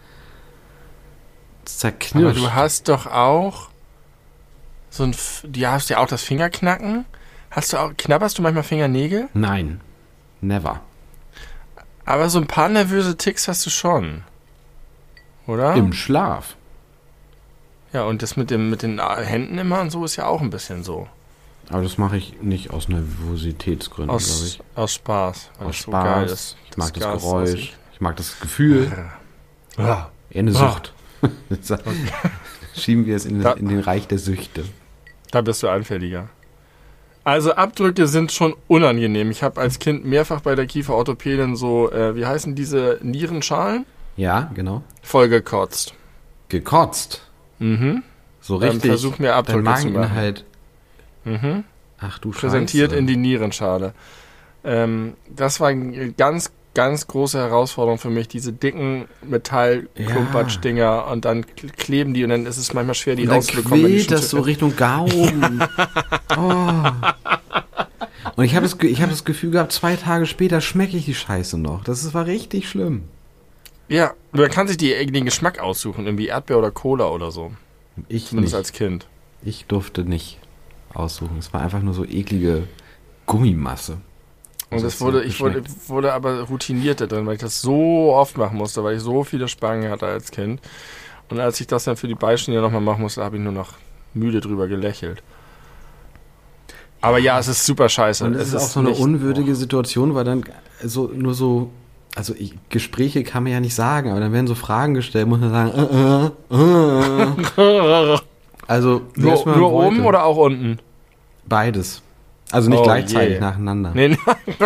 Zerknirscht. Aber du hast doch auch so ein, du hast ja auch das Fingerknacken. Hast du auch, knabberst du manchmal Fingernägel? Nein, never. Aber so ein paar nervöse Ticks hast du schon. Oder? Im Schlaf. Ja, und das mit dem mit den Händen immer und so ist ja auch ein bisschen so. Aber das mache ich nicht aus Nervositätsgründen, glaube ich. Aus Spaß. Weil aus Spaß. So geil ist, ich mag das, das Geräusch. Aussieht. Ich mag das Gefühl. Ja. Eher eine Sucht. Okay. Schieben wir es in, in den Reich der Süchte. Da bist du anfälliger. Also Abdrücke sind schon unangenehm. Ich habe als Kind mehrfach bei der Kieferorthopädin so, äh, wie heißen diese Nierenschalen? Ja, genau. Voll gekotzt. Gekotzt? Mhm. So richtig. Ähm, versuch mir Abdrücke zu machen. Halt. Mhm. Ach du Scheiße. Präsentiert in die Nierenschale. Ähm, das war eine ganz, ganz große Herausforderung für mich, diese dicken Metall-Klumpatsch-Dinger ja. Und dann kleben die und dann ist es manchmal schwer, die und dann rauszubekommen. Quillt das so Richtung Gaumen. Oh. Und ich habe das, ich hab das Gefühl gehabt, zwei Tage später schmecke ich die Scheiße noch. Das war richtig schlimm. Ja, man kann sich die, den Geschmack aussuchen, irgendwie Erdbeer oder Cola oder so. Ich Zumindest nicht. als Kind. Ich durfte nicht aussuchen. Es war einfach nur so eklige Gummimasse. Und das wurde, ich wurde, wurde aber routiniert da drin, weil ich das so oft machen musste, weil ich so viele Spangen hatte als Kind. Und als ich das dann für die Beißschiene nochmal machen musste, habe ich nur noch müde drüber gelächelt. Aber ja, es ist super scheiße. Und es, es ist auch so eine nicht, unwürdige oh. Situation, weil dann so nur so, also ich, Gespräche kann man ja nicht sagen, aber dann werden so Fragen gestellt, muss man sagen, äh, äh, äh. Also nur, nur oben oder auch unten? Beides. Also nicht oh, gleichzeitig yeah. nacheinander. Nee,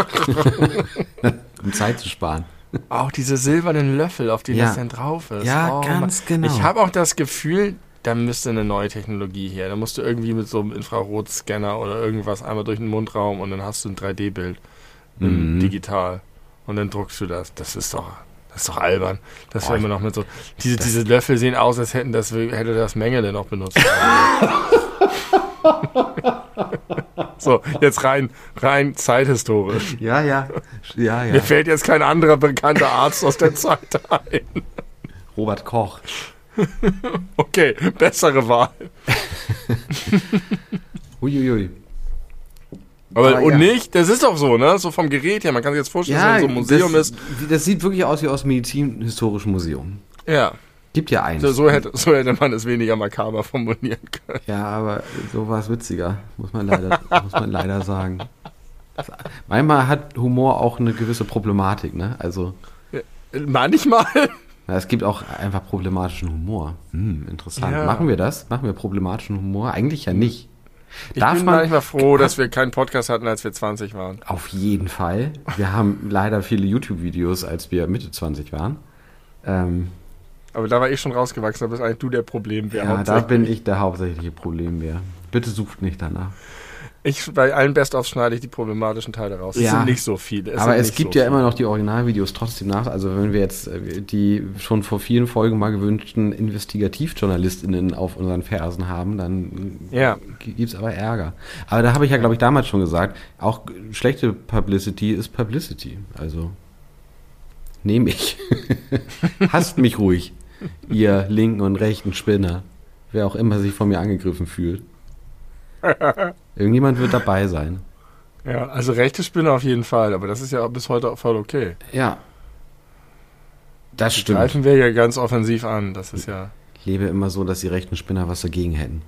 um Zeit zu sparen. Auch diese silbernen Löffel, auf die ja. das dann drauf ist. Ja, oh, ganz genau. Ich habe auch das Gefühl, da müsste eine neue Technologie her. Da musst du irgendwie mit so einem Infrarotscanner oder irgendwas einmal durch den Mundraum und dann hast du ein drei D Bild mhm. digital. Und dann druckst du das. Das ist doch, das ist doch albern. Das wäre immer noch mit so. Diese, diese Löffel sehen aus, als hätten das, hätte das Mengele noch benutzt. So, jetzt rein, rein zeithistorisch. Ja, ja. ja, ja. Mir fällt jetzt kein anderer bekannter Arzt aus der Zeit ein. Robert Koch. Okay, bessere Wahl. Uiuiui. Aber, Aber und ja. nicht, das ist doch so, ne? So vom Gerät her, man kann sich jetzt vorstellen, ja, dass so ein Museum das, ist. Das sieht wirklich aus wie aus dem Medizinhistorischen Museum. Ja. Gibt ja eins. So, so, hätte, so hätte man es weniger makaber formulieren können. Ja, aber so war es witziger, muss man leider, muss man leider sagen. Manchmal hat Humor auch eine gewisse Problematik, ne? Also. Ja, manchmal. Ja, es gibt auch einfach problematischen Humor. Hm, interessant. Ja. Machen wir das? Machen wir problematischen Humor? Eigentlich ja nicht. Ich Darf bin man, manchmal froh, dass wir keinen Podcast hatten, als wir zwanzig waren. Auf jeden Fall. Wir haben leider viele YouTube-Videos, als wir Mitte zwanzig waren. Ähm, Aber da war ich schon rausgewachsen, da bist eigentlich du der Problembär. Ja, da bin ich der hauptsächliche Problembär. Bitte sucht nicht danach. Ich, bei allen Best-ofs schneide ich die problematischen Teile raus. Es ja, sind nicht so viele. Es aber es gibt so ja viele. Immer noch die Originalvideos trotzdem nach. Also wenn wir jetzt die schon vor vielen Folgen mal gewünschten InvestigativjournalistInnen auf unseren Fersen haben, dann ja. gibt es aber Ärger. Aber da habe ich ja, glaube ich, damals schon gesagt, auch schlechte Publicity ist Publicity. Also nehme ich. Hasst mich ruhig, ihr linken und rechten Spinner. Wer auch immer sich von mir angegriffen fühlt. Irgendjemand wird dabei sein. Ja, also rechte Spinne auf jeden Fall, aber das ist ja bis heute voll okay. Ja. Das die stimmt. Greifen wir ja ganz offensiv an, das ist ja... Ich lebe immer so, dass die rechten Spinner was dagegen hätten.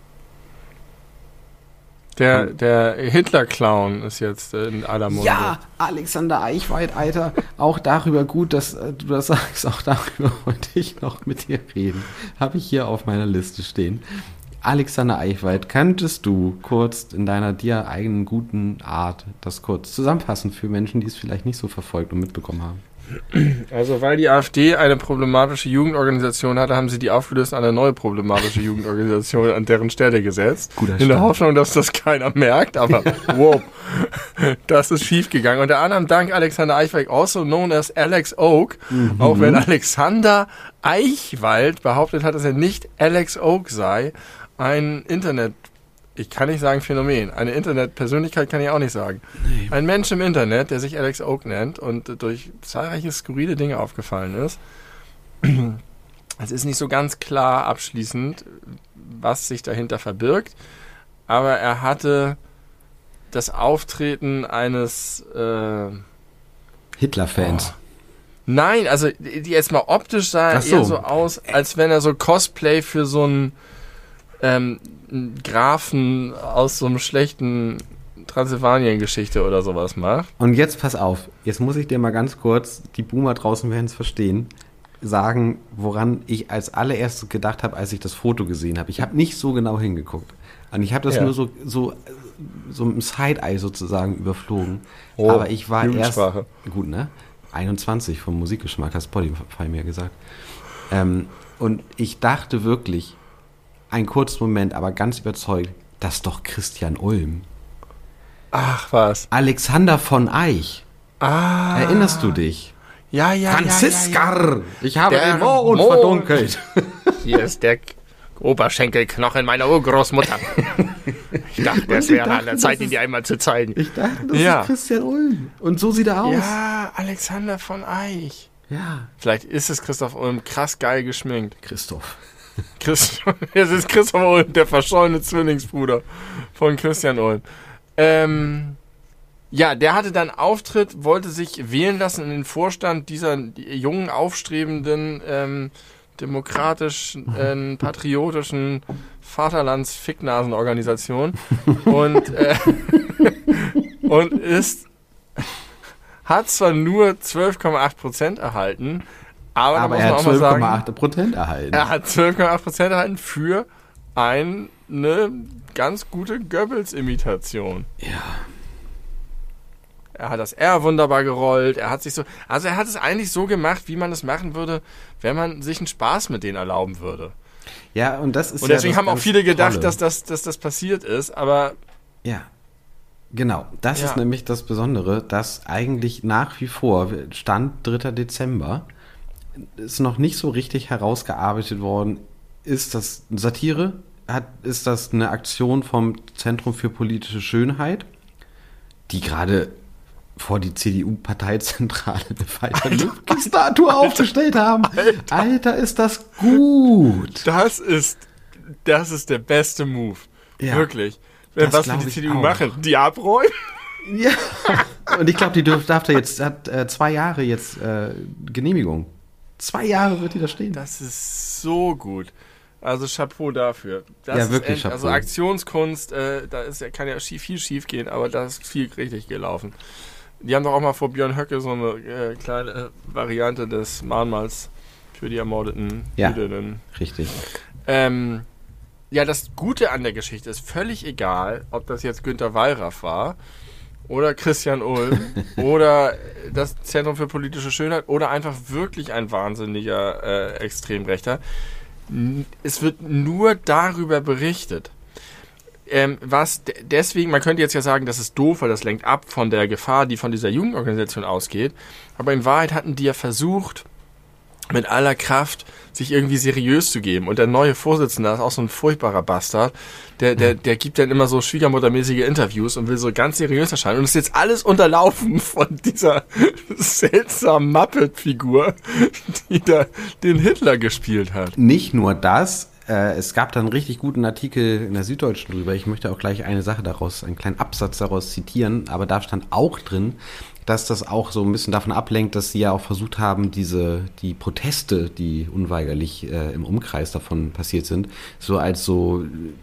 Der, der Hitler-Clown ist jetzt in aller Munde. Ja, Alexander Eichwald, Alter. Auch darüber gut, dass äh, du das sagst, auch darüber wollte ich noch mit dir reden. Habe ich hier auf meiner Liste stehen. Alexander Eichwald, könntest du kurz in deiner dir eigenen guten Art das kurz zusammenfassen für Menschen, die es vielleicht nicht so verfolgt und mitbekommen haben? Also weil die AfD eine problematische Jugendorganisation hatte, haben sie die aufgelöst an eine neue problematische Jugendorganisation an deren Stelle gesetzt. Guter in der Hoffnung, dass das keiner merkt, aber wow, das ist schief gegangen. Unter anderem dank Alexander Eichwald, also known as Alex Oak, mhm. auch wenn Alexander Eichwald behauptet hat, dass er nicht Alex Oak sei, ein Internet, ich kann nicht sagen Phänomen, eine Internetpersönlichkeit kann ich auch nicht sagen. Nee. Ein Mensch im Internet, der sich Alex Oak nennt und durch zahlreiche skurrile Dinge aufgefallen ist. Es ist nicht so ganz klar abschließend, was sich dahinter verbirgt, aber er hatte das Auftreten eines äh, Hitler-Fans. Oh. Nein, also die jetzt mal optisch sah so. eher so aus, als wenn er so Cosplay für so einen ähm, Grafen aus so einem schlechten Transsilvanien-Geschichte oder sowas macht. Und jetzt pass auf, jetzt muss ich dir mal ganz kurz, die Boomer draußen werden es verstehen, sagen, woran ich als allererstes gedacht habe, als ich das Foto gesehen habe. Ich habe nicht so genau hingeguckt. Und ich habe das ja. nur so, so, so im Side-Eye sozusagen überflogen. Oh, aber ich war erst, gut, ne? einundzwanzig vom Musikgeschmack, hat Spotify mir gesagt. Ähm, und ich dachte wirklich, einen kurzen Moment, aber ganz überzeugt, das ist doch Christian Ulm. Ach was. Alexander von Eich. Ah. Erinnerst du dich? Ja, ja, Franziskar. Ja, ja, ja. Ich habe den Mond verdunkelt. Hier ist der Oberschenkelknochen meiner Urgroßmutter. Ich dachte, es wäre an der Zeit, ihn dir einmal zu zeigen. Ich dachte, das ja. ist Christian Ulm. Und so sieht er aus. Ja, Alexander von Eich. Ja. Vielleicht ist es Christoph Ulm krass geil geschminkt. Christoph. Christoph, es ist Christoph Ulm, der verschollene Zwillingsbruder von Christian Ulm. Ähm, ja, der hatte dann Auftritt, wollte sich wählen lassen in den Vorstand dieser jungen, aufstrebenden ähm, demokratischen, patriotischen Vaterlands-Ficknasen-Organisation und, äh, und ist, hat zwar nur zwölf Komma acht Prozent erhalten, aber, aber da muss er man hat auch mal zwölf sagen, Komma acht Prozent erhalten. Er hat zwölf Komma acht Prozent erhalten für eine ganz gute Goebbels-Imitation. Ja. Er hat das R wunderbar gerollt, er hat sich so, also er hat es eigentlich so gemacht, wie man es machen würde, wenn man sich einen Spaß mit denen erlauben würde. Ja, und das ist Und deswegen ja haben auch viele gedacht, Tolle. dass das, dass das passiert ist, aber... Ja, genau. Das Ja. ist nämlich das Besondere, dass eigentlich nach wie vor, Stand dritter Dezember, ist noch nicht so richtig herausgearbeitet worden, ist das Satire, hat, ist das eine Aktion vom Zentrum für politische Schönheit, die gerade vor die C D U-Parteizentrale eine Walter-Lübcke-Statue aufgestellt haben. Alter. Alter, ist das gut. Das ist, das ist der beste Move. Ja, wirklich. das Was will glaub die ich C D U auch. machen? Die abräumen? Ja. Und ich glaube, die dürf, darf da jetzt, hat äh, zwei Jahre jetzt äh, Genehmigung. Zwei Jahre wird die da stehen. Das ist so gut. Also Chapeau dafür. Das Ja, ist wirklich end, Chapeau. Also Aktionskunst, äh, da ist, kann ja schief, viel schief gehen, aber da ist viel richtig gelaufen. Die haben doch auch mal vor Björn Höcke so eine äh, kleine äh, Variante des Mahnmals für die ermordeten Ja. Jüdinnen. Richtig. Ähm, ja, das Gute an der Geschichte ist völlig egal, ob das jetzt Günter Wallraff war oder Christian Ulm oder das Zentrum für politische Schönheit oder einfach wirklich ein wahnsinniger äh, Extremrechter. N- Es wird nur darüber berichtet. Ähm, was de- deswegen, man könnte jetzt ja sagen, das ist doof, weil das lenkt ab von der Gefahr, die von dieser Jugendorganisation ausgeht. Aber in Wahrheit hatten die ja versucht, mit aller Kraft sich irgendwie seriös zu geben. Und der neue Vorsitzende ist auch so ein furchtbarer Bastard. Der, der, der gibt dann immer so schwiegermuttermäßige Interviews und will so ganz seriös erscheinen. Und es ist jetzt alles unterlaufen von dieser seltsamen Muppet-Figur, die da den Hitler gespielt hat. Nicht nur das, äh, es gab da einen richtig guten Artikel in der Süddeutschen drüber. Ich möchte auch gleich eine Sache daraus, einen kleinen Absatz daraus zitieren, aber da stand auch drin, dass das auch so ein bisschen davon ablenkt, dass sie ja auch versucht haben, diese, die Proteste, die unweigerlich äh, im Umkreis davon passiert sind, so als so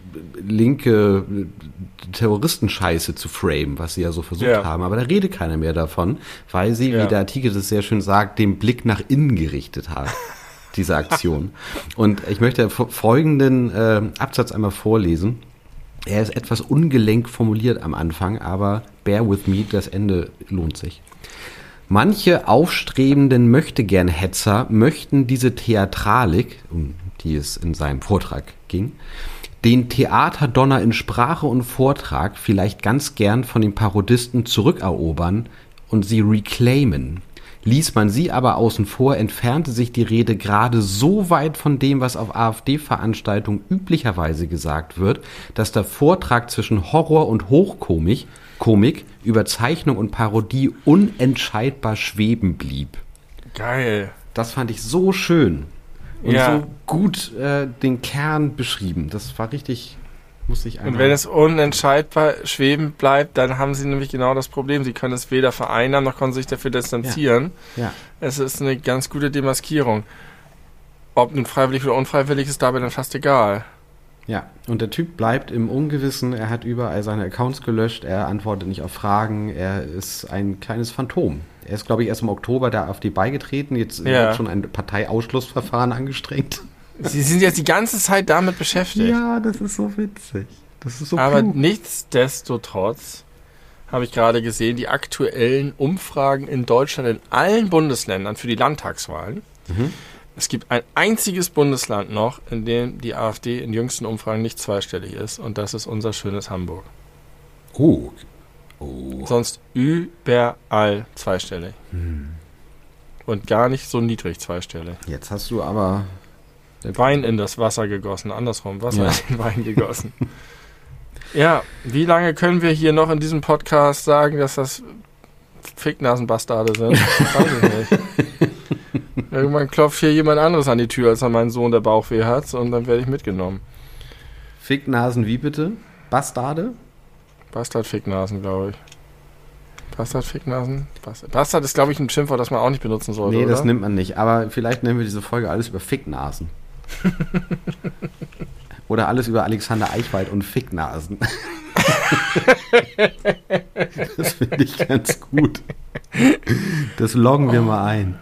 linke Terroristenscheiße zu framen, was sie ja so versucht Ja. haben. Aber da redet keiner mehr davon, weil sie, Ja. wie der Artikel das sehr schön sagt, den Blick nach innen gerichtet hat. Diese Aktion. Und ich möchte folgenden äh, Absatz einmal vorlesen. Er ist etwas ungelenk formuliert am Anfang, aber bear with me, das Ende lohnt sich. Manche aufstrebenden Möchtegern-Hetzer möchten diese Theatralik, um die es in seinem Vortrag ging, den Theaterdonner in Sprache und Vortrag vielleicht ganz gern von den Parodisten zurückerobern und sie reclaimen. Ließ man sie aber außen vor, entfernte sich die Rede gerade so weit von dem, was auf AfD-Veranstaltungen üblicherweise gesagt wird, dass der Vortrag zwischen Horror und Hochkomik, Komik, Überzeichnung und Parodie unentscheidbar schweben blieb. Geil. Das fand ich so schön und Ja. so gut äh, den Kern beschrieben. Das war richtig, muss ich Und einmal... wenn es unentscheidbar schweben bleibt, dann haben sie nämlich genau das Problem. Sie können es weder vereinnahmen, noch können sie sich dafür distanzieren. ja. Es ist eine ganz gute Demaskierung. Ob nun freiwillig oder unfreiwillig, ist dabei dann fast egal. Ja, und der Typ bleibt im Ungewissen, er hat überall seine Accounts gelöscht, er antwortet nicht auf Fragen, er ist ein kleines Phantom. Er ist, glaube ich, erst im Oktober der AfD beigetreten, jetzt Ja. wird schon ein Parteiausschlussverfahren angestrengt. Sie sind jetzt die ganze Zeit damit beschäftigt. Ja, das ist so witzig. Das ist so Aber klug. nichtsdestotrotz habe ich gerade gesehen, die aktuellen Umfragen in Deutschland in allen Bundesländern für die Landtagswahlen. Mhm. Es gibt ein einziges Bundesland noch, in dem die AfD in jüngsten Umfragen nicht zweistellig ist. Und das ist unser schönes Hamburg. Oh. Oh. Sonst überall zweistellig. Hm. Und gar nicht so niedrig zweistellig. Jetzt hast du aber... Wein in das Wasser gegossen, andersrum, Wasser Ja. in den Wein gegossen. Ja, wie lange können wir hier noch in diesem Podcast sagen, dass das Ficknasenbastarde sind? Weiß ich nicht. Irgendwann klopft hier jemand anderes an die Tür, als an meinen Sohn, der Bauchweh hat, und dann werde ich mitgenommen. Ficknasen wie bitte? Bastarde? Bastard Ficknasen, glaube ich. Bastard, Ficknasen? Bastard. Bastard ist, glaube ich, ein Schimpfwort, das man auch nicht benutzen sollte, Nee, oder? das nimmt man nicht. Aber vielleicht nennen wir diese Folge alles über Ficknasen. Oder alles über Alexander Eichwald und Ficknasen. Das finde ich ganz gut. Das loggen wir mal ein.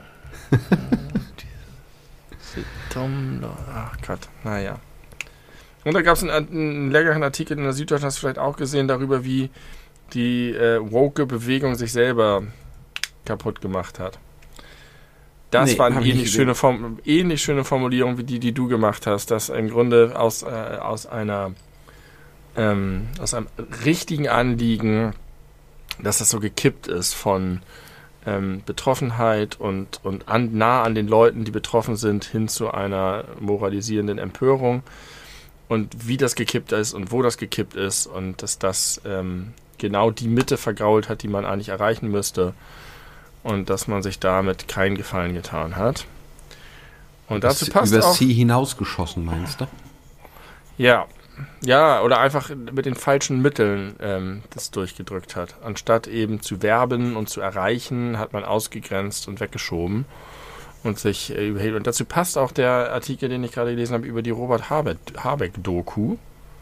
Ach Gott, naja. Und da gab es einen, einen leckeren Artikel in der Süddeutschen, hast du vielleicht auch gesehen, darüber, wie die äh, woke Bewegung sich selber kaputt gemacht hat. Das nee, war eine ähnlich schöne, Form, ähnlich schöne Formulierung wie die, die du gemacht hast, dass im Grunde aus, äh, aus einer ähm, aus einem richtigen Anliegen, dass das so gekippt ist von ähm, Betroffenheit und, und an, nah an den Leuten, die betroffen sind, hin zu einer moralisierenden Empörung. Und wie das gekippt ist und wo das gekippt ist und dass das ähm, genau die Mitte vergrault hat, die man eigentlich erreichen müsste und dass man sich damit keinen Gefallen getan hat. Und dazu das passt übers auch... Ziel hinausgeschossen, meinst du? Ja, ja, oder einfach mit den falschen Mitteln ähm, das durchgedrückt hat. Anstatt eben zu werben und zu erreichen, hat man ausgegrenzt und weggeschoben. Und sich äh, überhebt. Und dazu passt auch der Artikel, den ich gerade gelesen habe, über die Robert Habeck-Doku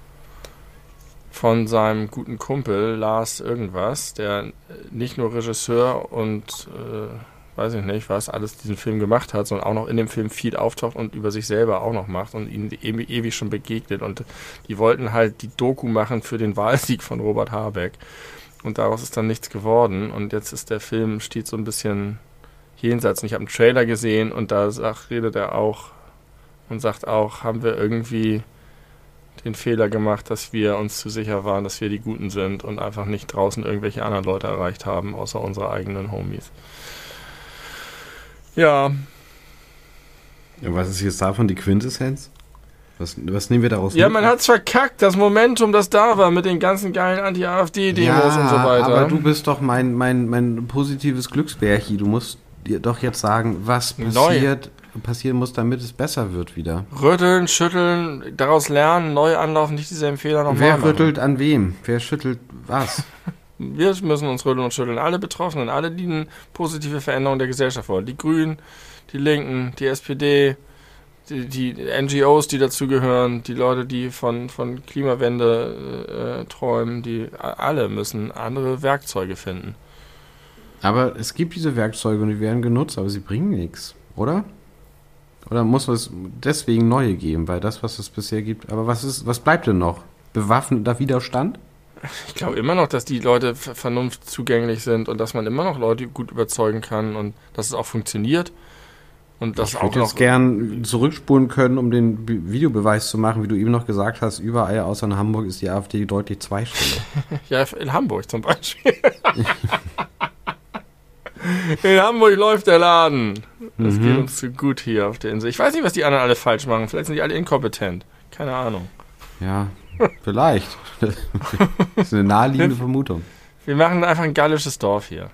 von seinem guten Kumpel Lars irgendwas, der nicht nur Regisseur und äh, weiß ich nicht, was alles diesen Film gemacht hat, sondern auch noch in dem Film viel auftaucht und über sich selber auch noch macht und ihnen ewig, ewig schon begegnet. Und die wollten halt die Doku machen für den Wahlsieg von Robert Habeck. Und daraus ist dann nichts geworden. Und jetzt ist der Film, steht so ein bisschen jenseits. Und ich habe einen Trailer gesehen und da sagt, redet er auch und sagt auch, haben wir irgendwie den Fehler gemacht, dass wir uns zu sicher waren, dass wir die Guten sind und einfach nicht draußen irgendwelche anderen Leute erreicht haben, außer unsere eigenen Homies. Ja. Ja, was ist jetzt davon die Quintessenz? Was, was nehmen wir daraus Ja, mit? man hat's verkackt, das Momentum, das da war mit den ganzen geilen Anti-AfD-Demos ja, und so weiter. Aber du bist doch mein, mein, mein positives Glücksbärchi. Du musst dir doch jetzt sagen, was passiert, passieren muss, damit es besser wird wieder. Rütteln, schütteln, daraus lernen, neu anlaufen, nicht dieselben Fehler nochmal Wer machen. rüttelt an wem? Wer schüttelt was? Wir müssen uns rütteln und schütteln. Alle Betroffenen, alle, die eine positive Veränderung der Gesellschaft wollen. Die Grünen, die Linken, die S P D, die, die N G Os, die dazugehören, die Leute, die von, von Klimawende äh, träumen, die alle müssen andere Werkzeuge finden. Aber es gibt diese Werkzeuge und die werden genutzt, aber sie bringen nichts, oder? Oder muss es deswegen neue geben, weil das, was es bisher gibt, aber was ist, was bleibt denn noch? Bewaffneter Widerstand? Ich glaube immer noch, dass die Leute vernunftzugänglich sind und dass man immer noch Leute gut überzeugen kann und dass es auch funktioniert. Und das ich auch würde jetzt gern zurückspulen können, um den Be- Videobeweis zu machen, wie du eben noch gesagt hast, überall außer in Hamburg ist die AfD deutlich zweistellig. Ja, in Hamburg zum Beispiel. In Hamburg läuft der Laden. Das mhm. geht uns zu gut hier auf der Insel. Ich weiß nicht, was die anderen alle falsch machen. Vielleicht sind die alle inkompetent. Keine Ahnung. Ja, vielleicht. Das ist eine naheliegende Vermutung. Wir machen einfach ein gallisches Dorf hier.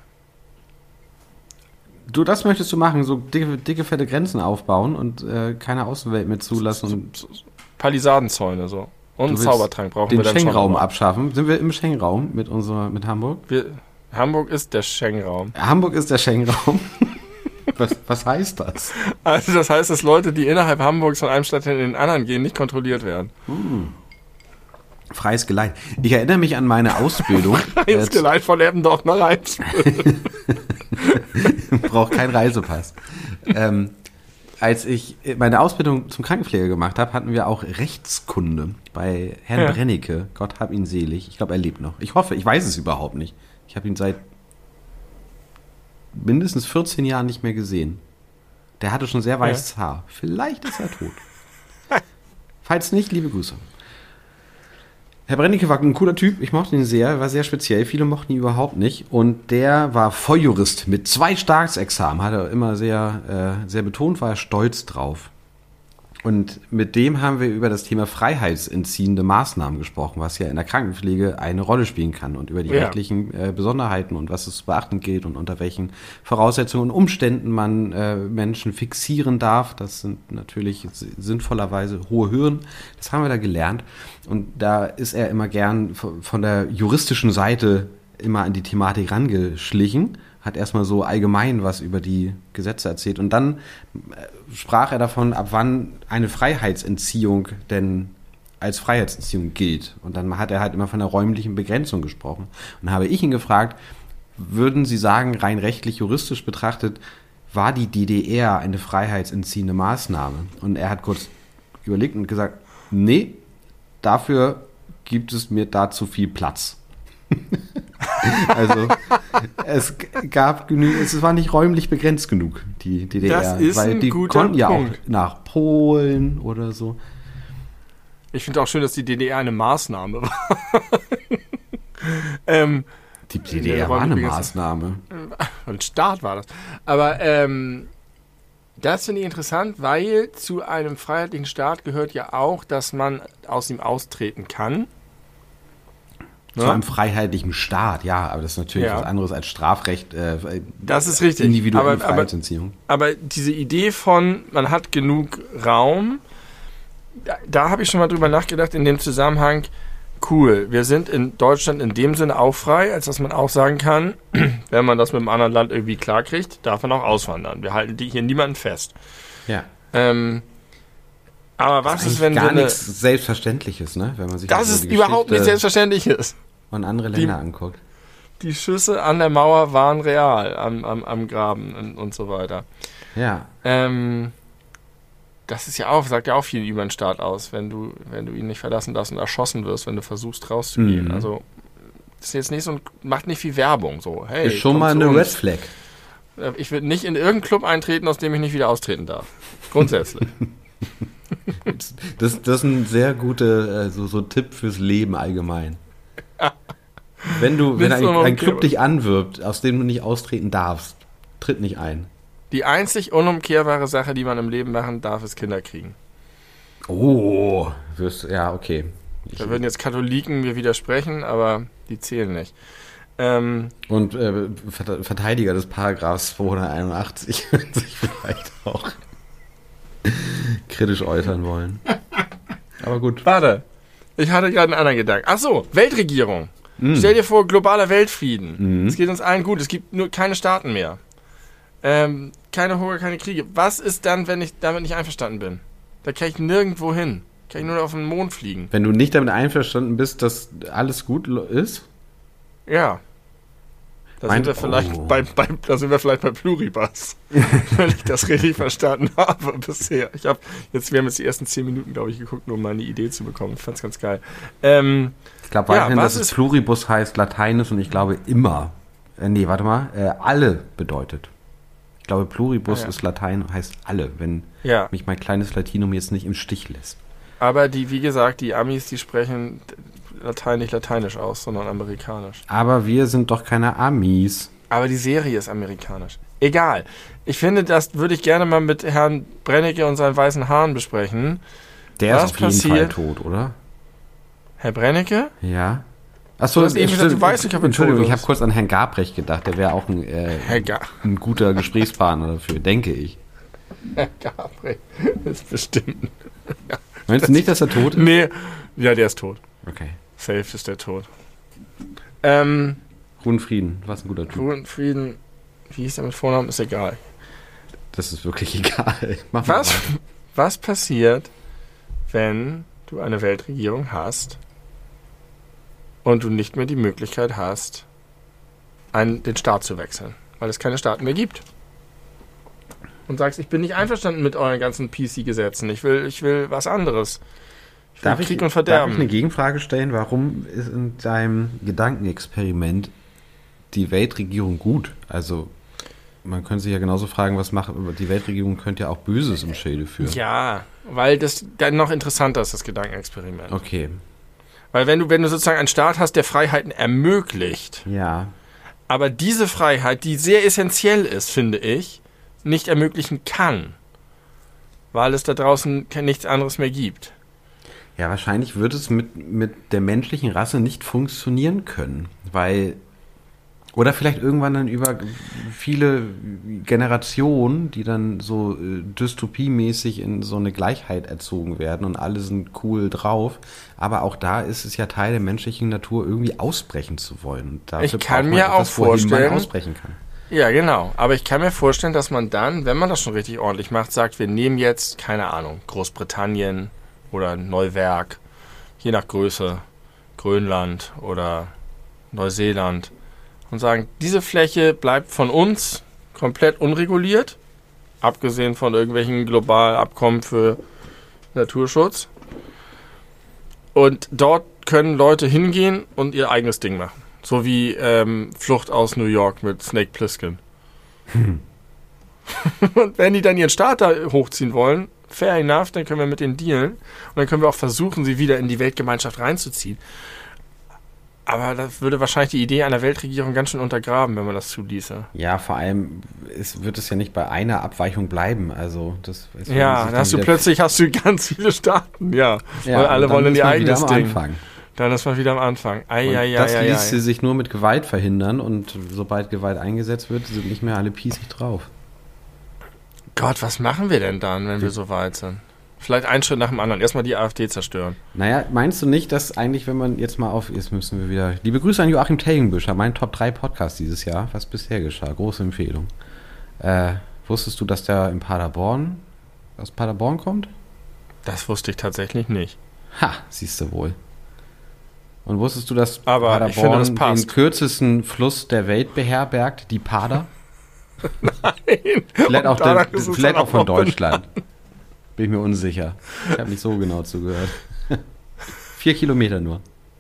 Du, das möchtest du machen, so dicke, dicke fette Grenzen aufbauen und äh, keine Außenwelt mehr zulassen. So, so, so Palisadenzäune so. Und einen Zaubertrank brauchen wir dann schon. Den Schengen-Raum schon abschaffen. Sind wir im Schengen-Raum mit unserer, mit Hamburg? Wir, Hamburg ist der Schengen-Raum. Hamburg ist der Schengen-Raum. was, was heißt das? Also das heißt, dass Leute, die innerhalb Hamburgs von einem Stadtteil in den anderen gehen, nicht kontrolliert werden. Hm. Freies Geleit. Ich erinnere mich an meine Ausbildung. Freies Geleit von Eppendorf nach Eimsbüttel. Braucht keinen Reisepass. ähm, als ich meine Ausbildung zum Krankenpfleger gemacht habe, hatten wir auch Rechtskunde bei Herrn ja. Brennecke. Gott hab ihn selig. Ich glaube, er lebt noch. Ich hoffe, ich weiß es überhaupt nicht. Ich habe ihn seit mindestens vierzehn Jahren nicht mehr gesehen. Der hatte schon sehr weißes ja. Haar. Vielleicht ist er tot. Falls nicht, liebe Grüße. Herr Brennecke war ein cooler Typ, ich mochte ihn sehr, war sehr speziell, viele mochten ihn überhaupt nicht und der war Volljurist mit zwei Staatsexamen, hat er immer sehr, äh, sehr betont, war er stolz drauf. Und mit dem haben wir über das Thema freiheitsentziehende Maßnahmen gesprochen, was ja in der Krankenpflege eine Rolle spielen kann und über die ja. rechtlichen äh, Besonderheiten und was es zu beachten gilt und unter welchen Voraussetzungen und Umständen man äh, Menschen fixieren darf. Das sind natürlich sinnvollerweise hohe Hürden. Das haben wir da gelernt und da ist er immer gern von der juristischen Seite immer an die Thematik rangeschlichen, hat erstmal so allgemein was über die Gesetze erzählt und dann sprach er davon, ab wann eine Freiheitsentziehung denn als Freiheitsentziehung gilt. Und dann hat er halt immer von der räumlichen Begrenzung gesprochen. Und dann habe ich ihn gefragt, würden Sie sagen, rein rechtlich, juristisch betrachtet, war die D D R eine freiheitsentziehende Maßnahme? Und er hat kurz überlegt und gesagt, nee, dafür gibt es mir da zu viel Platz. Also es gab genug, es war nicht räumlich begrenzt genug, die D D R. Das ist weil ein die guter konnten ja Punkt. auch nach Polen oder so. Ich finde auch schön, dass die D D R eine Maßnahme war. ähm, die D D R war eine Maßnahme. Ein Staat war das. Aber ähm, das finde ich interessant, weil zu einem freiheitlichen Staat gehört ja auch, dass man aus ihm austreten kann. Zu Ja? einem freiheitlichen Staat, ja, aber das ist natürlich Ja. was anderes als Strafrecht. Äh, Das ist richtig. Individuelle Aber- aber- Freiheitsentziehung. Aber diese Idee von, man hat genug Raum, da, da habe ich schon mal drüber nachgedacht in dem Zusammenhang, cool, wir sind in Deutschland in dem Sinne auch frei, als dass man auch sagen kann, wenn man das mit einem anderen Land irgendwie klarkriegt, darf man auch auswandern. Wir halten die hier niemanden fest. Ja. Ähm, aber was Das ist, wenn gar so eine, nichts Selbstverständliches, ne? Wenn man sich das so ist die überhaupt nicht Geschichte Selbstverständliches. und andere die- Länder anguckt. Die Schüsse an der Mauer waren real, am, am, am Graben und, und so weiter. Ja. Ähm, das ist ja auch, sagt ja auch viel über den Staat aus, wenn du, wenn du ihn nicht verlassen darfst und erschossen wirst, wenn du versuchst rauszugehen. Mhm. Also das ist jetzt nicht so ein, macht nicht viel Werbung so. Hey, Ist schon komm mal zu eine uns. Red Flag. Äh, Ich würde nicht in irgendeinen Club eintreten, aus dem ich nicht wieder austreten darf. Grundsätzlich. Das, das ist ein sehr guter äh, so, so Tipp fürs Leben allgemein. Wenn du, wenn Nimm's ein, doch mal ein okay, Club aber- dich anwirbt, aus dem du nicht austreten darfst, tritt nicht ein. Die einzig unumkehrbare Sache, die man im Leben machen darf, ist Kinder kriegen. Oh, wirst, ja, okay. Ich, Da würden jetzt Katholiken mir widersprechen, aber die zählen nicht. Ähm, und äh, Verte- Verteidiger des Paragraphs zweihunderteinundachtzig würden sich vielleicht auch kritisch äußern wollen. Aber gut. warte, ich hatte gerade einen anderen Gedanken. Ach so, Weltregierung. Mm. Stell dir vor, globaler Weltfrieden. Mhm. Es geht uns allen gut. Es gibt nur keine Staaten mehr. Ähm, keine Hunger, keine Kriege. Was ist dann, wenn ich damit nicht einverstanden bin? Da kann ich nirgendwo hin. Kann ich nur auf den Mond fliegen. Wenn du nicht damit einverstanden bist, dass alles gut lo- ist, Ja. Da Mein- sind, wir vielleicht oh. bei, bei, da sind wir vielleicht bei Pluribus. Wenn ich das richtig verstanden habe bisher. Ich hab, jetzt, wir haben jetzt die ersten zehn Minuten, glaube ich, geguckt, nur um mal eine Idee zu bekommen. Ich fand's ganz geil. Ähm, ich glaube Ja, weiterhin, was dass es ist- Pluribus heißt, Lateinisch und ich glaube immer, äh, nee, warte mal, äh, alle bedeutet. Ich glaube, Pluribus Ah, ja. ist Latein, heißt alle, wenn ja. mich mein kleines Latinum jetzt nicht im Stich lässt. Aber die, wie gesagt, die Amis, die sprechen Latein nicht lateinisch aus, sondern amerikanisch. Aber wir sind doch keine Amis. Aber die Serie ist amerikanisch. Egal. Ich finde, das würde ich gerne mal mit Herrn Brennecke und seinen weißen Haaren besprechen. Der Was ist auf jeden Fall passiert? tot, oder? Herr Brennecke? Ja. Achso, Du hast eben gesagt, du weißt nicht, ob er Entschuldigung, tot ich habe ist. kurz an Herrn Gabrecht gedacht. Der wäre auch ein, äh, Herr Ga ein guter Gesprächspartner dafür, denke ich. Herr Gabriel ist bestimmt. Meinst du nicht, dass er tot ist? Nee, ja, der ist tot. Okay. Safe ist der tot. Ähm, Ruhen Frieden, was ein guter Typ. Ruhe, Frieden, wie hieß der mit Vornamen? Ist egal. Das ist wirklich egal. Mach Was, mal. was passiert, wenn du eine Weltregierung hast und du nicht mehr die Möglichkeit hast, einen, den Staat zu wechseln, weil es keine Staaten mehr gibt? Und sagst, ich bin nicht einverstanden mit euren ganzen P C-Gesetzen. Ich will, ich will was anderes. Ich will Darf ich, Krieg und darf ich eine Verderben. Gegenfrage stellen? Warum ist in deinem Gedankenexperiment die Weltregierung gut? Also, man könnte sich ja genauso fragen, was macht, die Weltregierung könnte ja auch Böses im Schilde führen. Ja, weil das dann noch interessanter ist, das Gedankenexperiment. Okay, Weil wenn du, wenn du sozusagen einen Staat hast, der Freiheiten ermöglicht, ja. aber diese Freiheit, die sehr essentiell ist, finde ich, nicht ermöglichen kann, weil es da draußen ke- nichts anderes mehr gibt. Ja, wahrscheinlich wird es mit, mit der menschlichen Rasse nicht funktionieren können, weil Oder vielleicht irgendwann dann über viele Generationen, die dann so äh, dystopiemäßig in so eine Gleichheit erzogen werden und alle sind cool drauf. Aber auch da ist es ja Teil der menschlichen Natur, irgendwie ausbrechen zu wollen. Und dafür ich kann mir etwas, auch vorstellen, man ausbrechen kann. Ja, genau. Aber ich kann mir vorstellen, dass man dann, wenn man das schon richtig ordentlich macht, sagt, wir nehmen jetzt, keine Ahnung, Großbritannien oder Neuwerk, je nach Größe, Grönland oder Neuseeland, und sagen, diese Fläche bleibt von uns komplett unreguliert, abgesehen von irgendwelchen globalen Abkommen für Naturschutz. Und dort können Leute hingehen und ihr eigenes Ding machen. So wie ähm, Flucht aus New York mit Snake Plissken. Hm. Und wenn die dann ihren Staat da hochziehen wollen, fair enough, dann können wir mit denen dealen. Und dann können wir auch versuchen, sie wieder in die Weltgemeinschaft reinzuziehen. Aber das würde wahrscheinlich die Idee einer Weltregierung ganz schön untergraben, wenn man das zuließe. Ja, vor allem ist, wird es ja nicht bei einer Abweichung bleiben. Also das ist ja, dann hast du plötzlich hast du ganz viele Staaten, ja. ja weil alle wollen in ihr eigenes Ding. Anfang. Dann ist man wieder am Anfang. Ei, und ei, das ei, ließ ei. sie sich nur mit Gewalt verhindern und sobald Gewalt eingesetzt wird, sind nicht mehr alle pießig drauf. Gott, was machen wir denn dann, wenn wir so weit sind? Vielleicht einen Schritt nach dem anderen. Erstmal die AfD zerstören. Naja, meinst du nicht, dass eigentlich, wenn man jetzt mal auf... Jetzt müssen wir wieder... Liebe Grüße an Joachim Telgenbüscher, mein Top drei Podcast dieses Jahr, was bisher geschah. Große Empfehlung. Äh, wusstest du, dass der in Paderborn, aus Paderborn kommt? Das wusste ich tatsächlich nicht. Ha, siehst du wohl. Und wusstest du, dass Aber Paderborn ich finde, das passt. den kürzesten Fluss der Welt beherbergt, die Pader? Nein. Vielleicht auch, der, vielleicht auch von benannt. Deutschland. Bin ich mir unsicher. Ich habe nicht so genau zugehört. Vier Kilometer nur.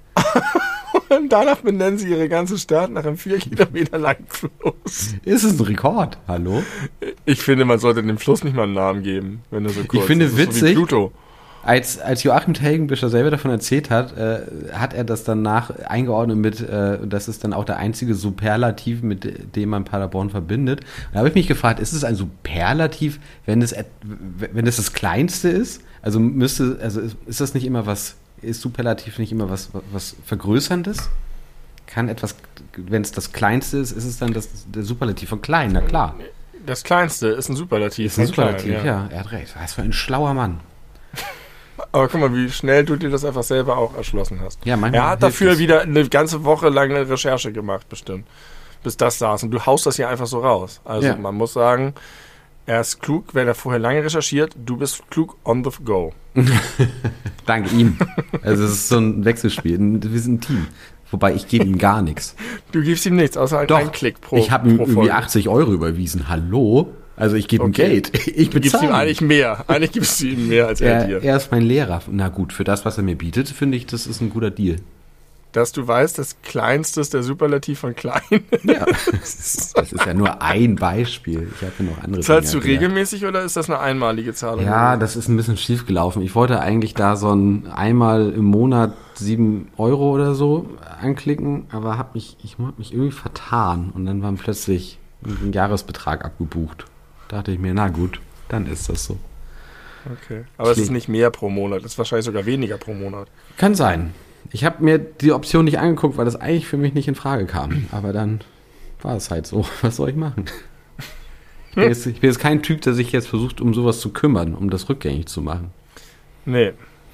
Und danach benennen sie ihre ganze Stadt nach einem vier Kilometer langen Fluss. Ist es ein Rekord? Hallo? Ich finde, man sollte dem Fluss nicht mal einen Namen geben, wenn er so kurz ist. Ich finde das witzig, so wie Pluto. Als, als Joachim Telgenbücher selber davon erzählt hat, äh, hat er das danach eingeordnet mit, äh, das ist dann auch der einzige Superlativ, mit dem man Paderborn verbindet. Und da habe ich mich gefragt, ist es ein Superlativ, wenn es, wenn es das Kleinste ist? Also müsste, also ist, ist das nicht immer was, ist Superlativ nicht immer was, was Vergrößerndes? Kann etwas, wenn es das Kleinste ist, ist es dann das, der Superlativ von klein, na klar. Das Kleinste ist ein Superlativ. Ist ein Superlativ, klein, ja. ja. Er hat recht. Was für ein schlauer Mann. Aber guck mal, wie schnell du dir das einfach selber auch erschlossen hast. Ja, manchmal er hat hilft dafür es. wieder eine ganze Woche lang eine Recherche gemacht, bestimmt. Bis das saß. Und du haust das hier einfach so raus. Also Ja. man muss sagen, er ist klug, wenn er vorher lange recherchiert. Du bist klug on the go. Dank ihm. Also es ist so ein Wechselspiel. Wir sind ein Team. Wobei ich gebe ihm gar nichts. Du gibst ihm nichts, außer halt Doch, einen Klick pro ich habe ihm pro irgendwie Folge. achtzig Euro überwiesen. Hallo? Also ich gebe ihm Okay. Geld. Ich Du gibst ihm bezahle. eigentlich mehr. Eigentlich gibst du ihm mehr als er, Er, dir. er ist mein Lehrer. Na gut, für das, was er mir bietet, finde ich, das ist ein guter Deal. Dass du weißt, das Kleinste ist der Superlativ von klein. Ja. Das ist ja nur ein Beispiel. Ich habe ja noch andere Zahlst du Dinge gelernt. regelmäßig oder ist das eine einmalige Zahlung? Ja, das ist ein bisschen schief gelaufen. Ich wollte eigentlich da so ein einmal im Monat sieben Euro oder so anklicken, aber hab mich, ich habe mich irgendwie vertan und dann war plötzlich ein Jahresbetrag abgebucht. Da dachte ich mir, na gut, dann ist das so. Okay. Aber es ist nicht mehr pro Monat, es ist wahrscheinlich sogar weniger pro Monat. Kann sein. Ich habe mir die Option nicht angeguckt, weil das eigentlich für mich nicht in Frage kam. Aber dann war es halt so. Was soll ich machen? Ich bin, jetzt, ich bin jetzt kein Typ, der sich jetzt versucht, um sowas zu kümmern, um das rückgängig zu machen. Nee.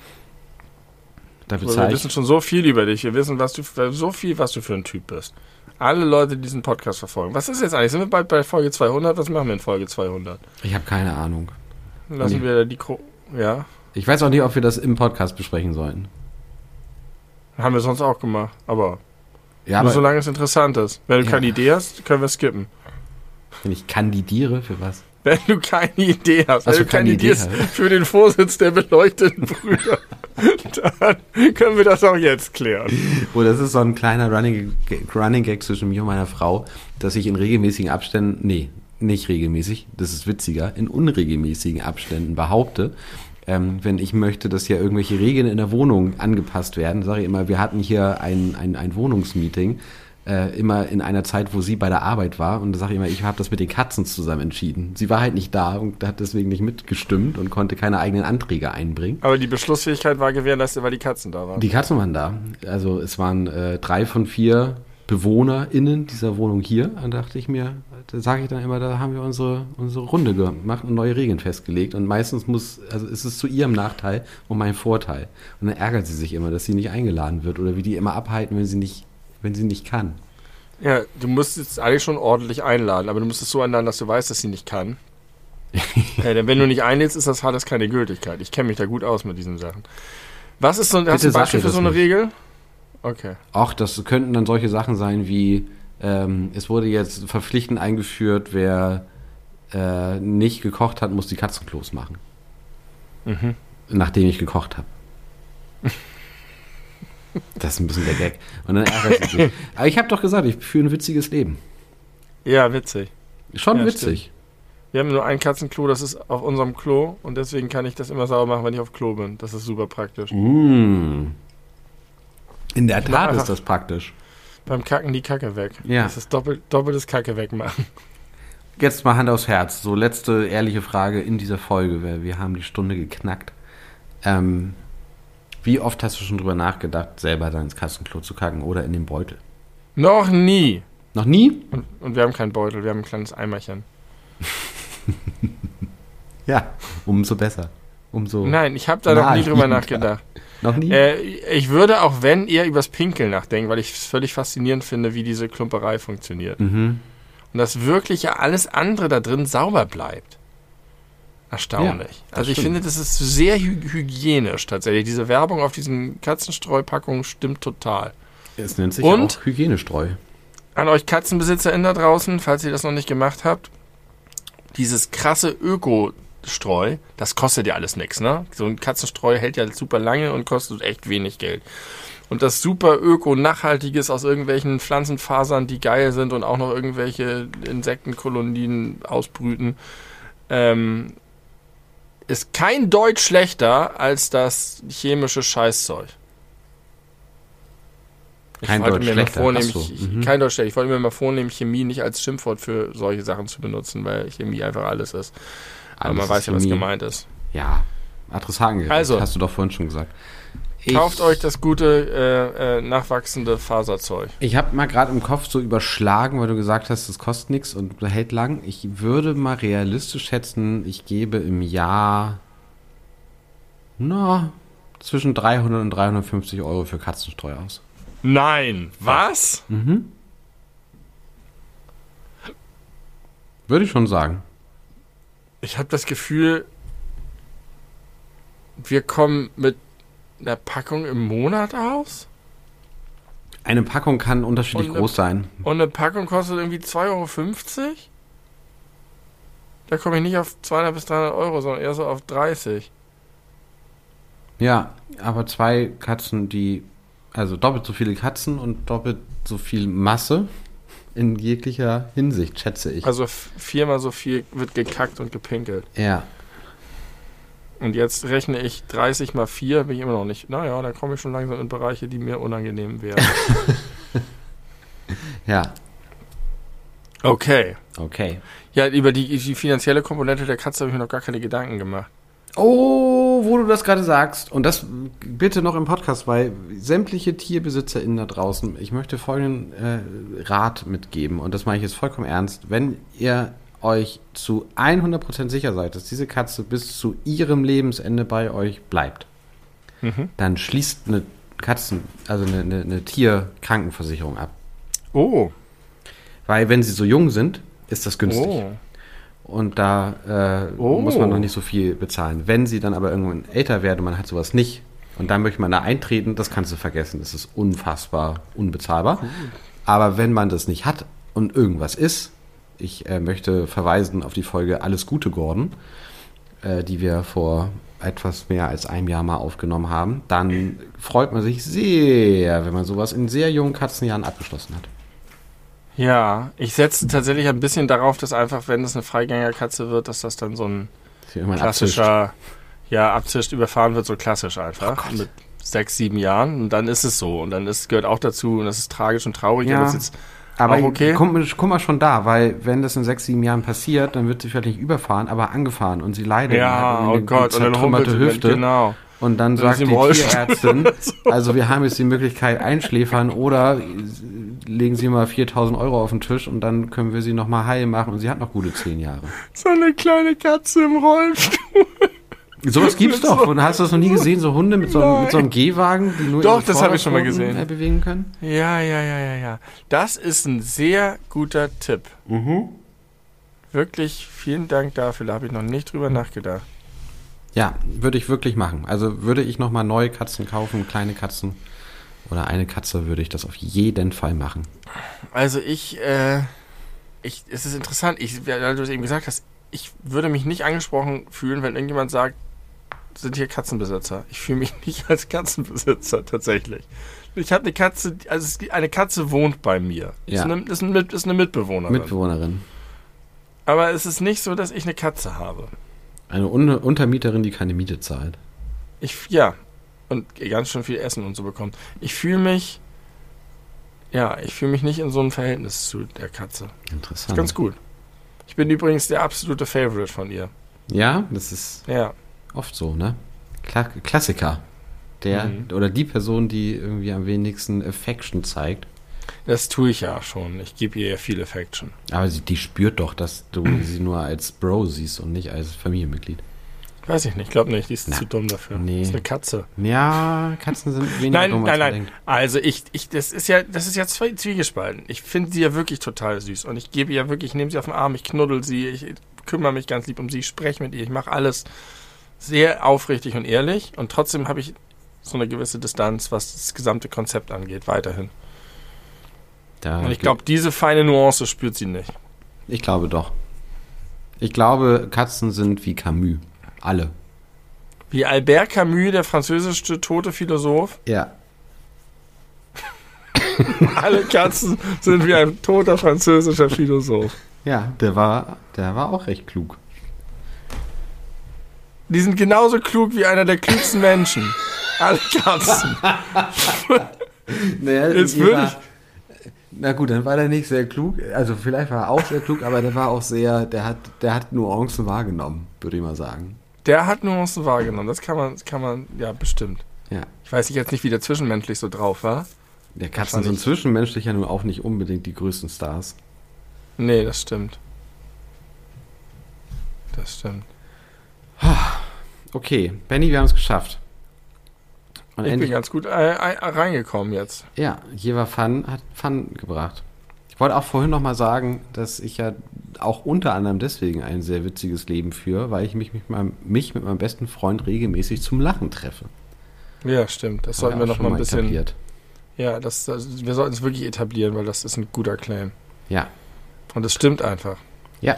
Dafür Wir zeige wissen ich. schon so viel über dich. Wir wissen, was du so viel, was du für ein Typ bist. Alle Leute, die diesen Podcast verfolgen. Was ist jetzt eigentlich? Sind wir bald bei Folge zweihundert? Was machen wir in Folge zweihundert? Ich habe keine Ahnung. Lassen Nee. wir die... Kro ja. Ich weiß auch nicht, ob wir das im Podcast besprechen sollen. Haben wir sonst auch gemacht. Aber Ja, nur aber solange es interessant ist. Wenn du Ja. keine Idee hast, können wir skippen. wenn ich kandidiere, für was? Wenn du keine Idee hast, Ach wenn so, du keine keine Idee Idee hast habe. für den Vorsitz der beleuchteten Brüder, dann können wir das auch jetzt klären. Oh, das ist so ein kleiner Running, Running Gag zwischen mir und meiner Frau, dass ich in regelmäßigen Abständen, nee, nicht regelmäßig, das ist witziger, in unregelmäßigen Abständen behaupte, ähm, wenn ich möchte, dass hier irgendwelche Regeln in der Wohnung angepasst werden, sage ich immer, wir hatten hier ein, ein, ein Wohnungsmeeting, äh, immer in einer Zeit, wo sie bei der Arbeit war, und da sage ich immer, ich habe das mit den Katzen zusammen entschieden. Sie war halt nicht da und hat deswegen nicht mitgestimmt und konnte keine eigenen Anträge einbringen. Aber die Beschlussfähigkeit war gewährleistet, weil die Katzen da waren. Die Katzen waren da. Also es waren äh, drei von vier BewohnerInnen dieser Wohnung hier. Dann dachte ich mir, da sage ich dann immer, da haben wir unsere, unsere Runde gemacht und neue Regeln festgelegt. Und meistens muss, also ist es zu ihrem Nachteil und mein Vorteil. Und dann ärgert sie sich immer, dass sie nicht eingeladen wird oder wie die immer abhalten, wenn sie nicht, wenn sie nicht kann. Ja, du musst jetzt eigentlich schon ordentlich einladen, aber du musst es so einladen, dass du weißt, dass sie nicht kann. Ja, denn wenn du nicht einlädst, ist das, hat das keine Gültigkeit. Ich kenne mich da gut aus mit diesen Sachen. Was ist so, hast du ein Beispiel für so eine nicht. Regel? Okay. Ach, das könnten dann solche Sachen sein wie, ähm, es wurde jetzt verpflichtend eingeführt, wer äh, nicht gekocht hat, muss die Katzenklos machen. Mhm. Nachdem ich gekocht habe. Das ist ein bisschen der Gag. Und dann ärgert sie sich. Aber ich habe doch gesagt, ich führe ein witziges Leben. Ja, witzig. Schon ja, witzig. Stimmt. Wir haben nur ein Katzenklo, das ist auf unserem Klo und deswegen kann ich das immer sauber machen, wenn ich auf Klo bin. Das ist super praktisch. Mm. In der Tat ist das praktisch. Beim Kacken die Kacke weg. Ja. Das ist doppelt, doppeltes Kacke wegmachen. Jetzt mal Hand aufs Herz. So letzte ehrliche Frage in dieser Folge. Wir, wir haben die Stunde geknackt. Ähm, wie oft hast du schon drüber nachgedacht, selber dann ins Katzenklo zu kacken oder in den Beutel? Noch nie. Noch nie? Und, und wir haben keinen Beutel, wir haben ein kleines Eimerchen. Ja, umso besser. Umso Nein, ich habe da noch nie drüber nachgedacht. Noch nie? Äh, ich würde auch, wenn, eher übers Pinkeln nachdenken, weil ich es völlig faszinierend finde, wie diese Klumperei funktioniert. Mhm. Und dass wirklich ja alles andere da drin sauber bleibt. Erstaunlich. Ja, also ich stimmt. finde, das ist sehr hy- hygienisch tatsächlich. Diese Werbung auf diesen Katzenstreupackungen stimmt total. Es nennt sich Und auch Hygienestreu. An euch KatzenbesitzerInnen da draußen, falls ihr das noch nicht gemacht habt, dieses krasse Öko-Streu, das kostet ja alles nichts, ne? So ein Katzenstreu hält ja super lange und kostet echt wenig Geld. Und das super Öko-Nachhaltiges aus irgendwelchen Pflanzenfasern, die geil sind und auch noch irgendwelche Insektenkolonien ausbrüten, ähm, ist kein Deut schlechter als das chemische Scheißzeug. Kein Deutsch schlechter. Vornehmen, so. ich, mhm. Kein Deutsch schlechter. Ich wollte mir mal vornehmen, Chemie nicht als Schimpfwort für solche Sachen zu benutzen, weil Chemie einfach alles ist. Aber alles man weiß ja, was Chemie. gemeint ist. Ja, Adressatengerät, also, hast du doch vorhin schon gesagt. Ich, kauft euch das gute, äh, äh, nachwachsende Faserzeug. Ich habe mal gerade im Kopf so überschlagen, weil du gesagt hast, das kostet nichts und hält lang. Ich würde mal realistisch schätzen, ich gebe im Jahr na, zwischen dreihundert und dreihundertfünfzig Euro für Katzenstreu aus. Nein, was? Mhm. Würde ich schon sagen. Ich habe das Gefühl, wir kommen mit einer Packung im Monat aus. Eine Packung kann unterschiedlich und groß eine, sein. Und eine Packung kostet irgendwie zwei Euro fünfzig? Da komme ich nicht auf zweihundert bis dreihundert Euro, sondern eher so auf dreißig. Ja, aber zwei Katzen, die, also doppelt so viele Katzen und doppelt so viel Masse in jeglicher Hinsicht, schätze ich. Also viermal so viel wird gekackt und gepinkelt. Ja. Und jetzt rechne ich dreißig mal vier, bin ich immer noch nicht. Naja, da komme ich schon langsam in Bereiche, die mir unangenehm wären. Ja. Okay. Okay. Ja, über die, die finanzielle Komponente der Katze habe ich mir noch gar keine Gedanken gemacht. Oh, wo du das gerade sagst, und das bitte noch im Podcast, weil sämtliche TierbesitzerInnen da draußen, ich möchte folgenden äh, Rat mitgeben, und das mache ich jetzt vollkommen ernst. Wenn ihr euch zu hundert Prozent sicher seid, dass diese Katze bis zu ihrem Lebensende bei euch bleibt, mhm. dann schließt eine Katzen, also eine, eine, eine Tierkrankenversicherung ab. Oh. Weil wenn sie so jung sind, ist das günstig. Oh. Und da äh, oh. muss man noch nicht so viel bezahlen. Wenn sie dann aber irgendwann älter werden und man hat sowas nicht und dann möchte man da eintreten, das kannst du vergessen. Das ist unfassbar unbezahlbar. Cool. Aber wenn man das nicht hat und irgendwas ist, ich äh, möchte verweisen auf die Folge Alles Gute, Gordon, äh, die wir vor etwas mehr als einem Jahr mal aufgenommen haben, dann freut man sich sehr, wenn man sowas in sehr jungen Katzenjahren abgeschlossen hat. Ja, ich setze tatsächlich ein bisschen darauf, dass einfach, wenn es eine Freigängerkatze wird, dass das dann so ein klassischer, abzischt. ja, abzischt, überfahren wird, so klassisch einfach. Oh mit sechs, sieben Jahren. Und dann ist es so. Und dann ist, gehört auch dazu, und das ist tragisch und traurig, ja, aber das ist jetzt aber auch okay. Guck, guck mal schon da, weil wenn das in sechs, sieben Jahren passiert, dann wird sie vielleicht nicht überfahren, aber angefahren und sie leidet. Ja, und oh Gott, und dann humpelt Hüfte. Genau. Und dann sagt die Tierärztin, also wir haben jetzt die Möglichkeit einschläfern oder legen Sie mal viertausend Euro auf den Tisch und dann können wir sie nochmal heil machen und sie hat noch gute zehn Jahre. So eine kleine Katze im Rollstuhl. Sowas gibt's doch. Und hast du das noch nie gesehen? So Hunde mit so, einem, mit so einem Gehwagen, die nur Doch, das habe ich schon mal gesehen. bewegen können? Ja, ja, ja, ja, ja. Das ist ein sehr guter Tipp. Mhm. Wirklich vielen Dank dafür. Da habe ich noch nicht drüber nachgedacht. Ja, würde ich wirklich machen. Also würde ich nochmal neue Katzen kaufen, kleine Katzen oder eine Katze, würde ich das auf jeden Fall machen. Also ich, äh, ich, es ist interessant, ich, weil du es eben gesagt hast, ich würde mich nicht angesprochen fühlen, wenn irgendjemand sagt, sind hier Katzenbesitzer. Ich fühle mich nicht als Katzenbesitzer, tatsächlich. Ich habe eine Katze, also eine Katze wohnt bei mir. Ja. Ist, eine, ist, eine, ist eine Mitbewohnerin. Mitbewohnerin. Aber es ist nicht so, dass ich eine Katze habe. Eine Un- Untermieterin, die keine Miete zahlt. Ich, ja. Und ganz schön viel Essen und so bekommt. Ich fühle mich, ja, ich fühle mich nicht in so einem Verhältnis zu der Katze. Interessant. Ist ganz gut. Ich bin übrigens der absolute Favorite von ihr. Ja, das ist ja. oft so, ne? Kla- Klassiker. Der mhm. oder die Person, die irgendwie am wenigsten Affection zeigt. Das tue ich ja schon. Ich gebe ihr ja viel Affection. Aber sie, die spürt doch, dass du sie nur als Bro siehst und nicht als Familienmitglied. Weiß ich nicht. Ich glaube nicht. Die ist Na, zu dumm dafür. Nee. Das ist eine Katze. Ja, Katzen sind weniger nein, dumm, als als Nein, man nein, nein. Also ich, ich, das ist ja, das ist ja zwei zwiegespalten. Ich finde sie ja wirklich total süß. Und ich gebe ihr wirklich, ich nehme sie auf den Arm, ich knuddel sie, ich kümmere mich ganz lieb um sie, ich spreche mit ihr, ich mache alles sehr aufrichtig und ehrlich. Und trotzdem habe ich so eine gewisse Distanz, was das gesamte Konzept angeht, weiterhin. Da und ich glaube, diese feine Nuance spürt sie nicht. Ich glaube doch. Ich glaube, Katzen sind wie Camus. Alle. Wie Albert Camus, der französische tote Philosoph. Ja. Alle Katzen sind wie ein toter französischer Philosoph. Ja, der war, der war auch recht klug. Die sind genauso klug wie einer der klügsten Menschen. Alle Katzen. Naja, Jetzt würde ich... Na gut, dann war der nicht sehr klug. Also vielleicht war er auch sehr klug, aber der war auch sehr, der hat, der hat Nuancen wahrgenommen, würde ich mal sagen. Der hat Nuancen wahrgenommen, das kann man, kann man, ja, bestimmt. Ja. Ich weiß jetzt nicht, wie der zwischenmenschlich so drauf war. Der Katzen sind zwischenmenschlich ja nun auch nicht unbedingt die größten Stars. Nee, das stimmt. Das stimmt. Okay, Benny, wir haben es geschafft. Und ich bin ganz gut äh, äh, reingekommen jetzt. Ja, Jever Fun hat Fun gebracht. Ich wollte auch vorhin noch mal sagen, dass ich ja auch unter anderem deswegen ein sehr witziges Leben führe, weil ich mich mit meinem, mich mit meinem besten Freund regelmäßig zum Lachen treffe. Ja, stimmt. Das sollten wir noch mal ein bisschen... Etabliert. Ja, das, das, wir sollten es wirklich etablieren, weil das ist ein guter Claim. Ja. Und es stimmt einfach. Ja.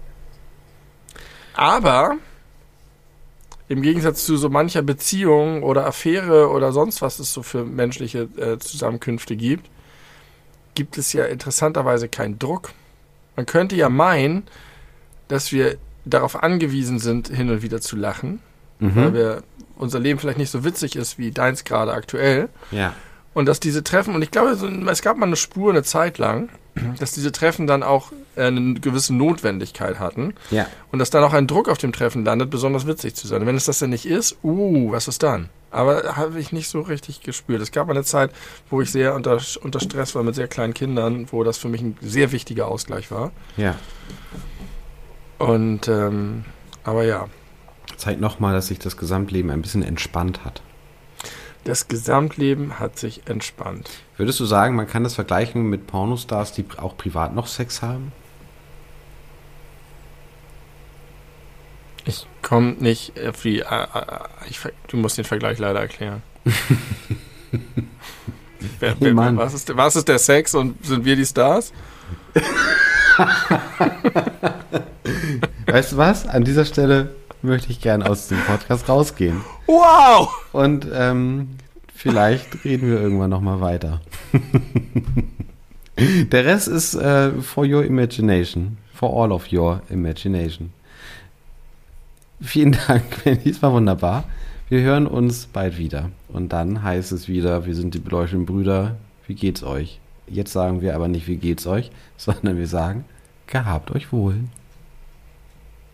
Aber... Im Gegensatz zu so mancher Beziehung oder Affäre oder sonst was es so für menschliche äh, Zusammenkünfte gibt, gibt es ja interessanterweise keinen Druck. Man könnte ja meinen, dass wir darauf angewiesen sind, hin und wieder zu lachen, mhm. weil wir, unser Leben vielleicht nicht so witzig ist wie deins gerade aktuell. Ja. Und dass diese Treffen, und ich glaube, es gab mal eine Spur eine Zeit lang, dass diese Treffen dann auch eine gewisse Notwendigkeit hatten. Ja. Und dass dann auch ein Druck auf dem Treffen landet, besonders witzig zu sein. Und wenn es das denn nicht ist, uh, was ist dann? Aber habe ich nicht so richtig gespürt. Es gab eine Zeit, wo ich sehr unter, unter Stress war mit sehr kleinen Kindern, wo das für mich ein sehr wichtiger Ausgleich war. Ja. Und, ähm, aber ja. Zeigt nochmal, dass sich das Gesamtleben ein bisschen entspannt hat. Das Gesamtleben hat sich entspannt. Würdest du sagen, man kann das vergleichen mit Pornostars, die auch privat noch Sex haben? Ich komme nicht auf die... Äh, äh, ich, du musst den Vergleich leider erklären. wer, wer, wer, was, ist, was ist der Sex und sind wir die Stars? Weißt du was? An dieser Stelle möchte ich gerne aus dem Podcast rausgehen. Wow! Und ähm, vielleicht reden wir irgendwann nochmal weiter. Der Rest ist äh, for your imagination. For all of your imagination. Vielen Dank, Benny. Es war wunderbar. Wir hören uns bald wieder. Und dann heißt es wieder, wir sind die beleuchteten Brüder. Wie geht's euch? Jetzt sagen wir aber nicht, wie geht's euch, sondern wir sagen, gehabt euch wohl.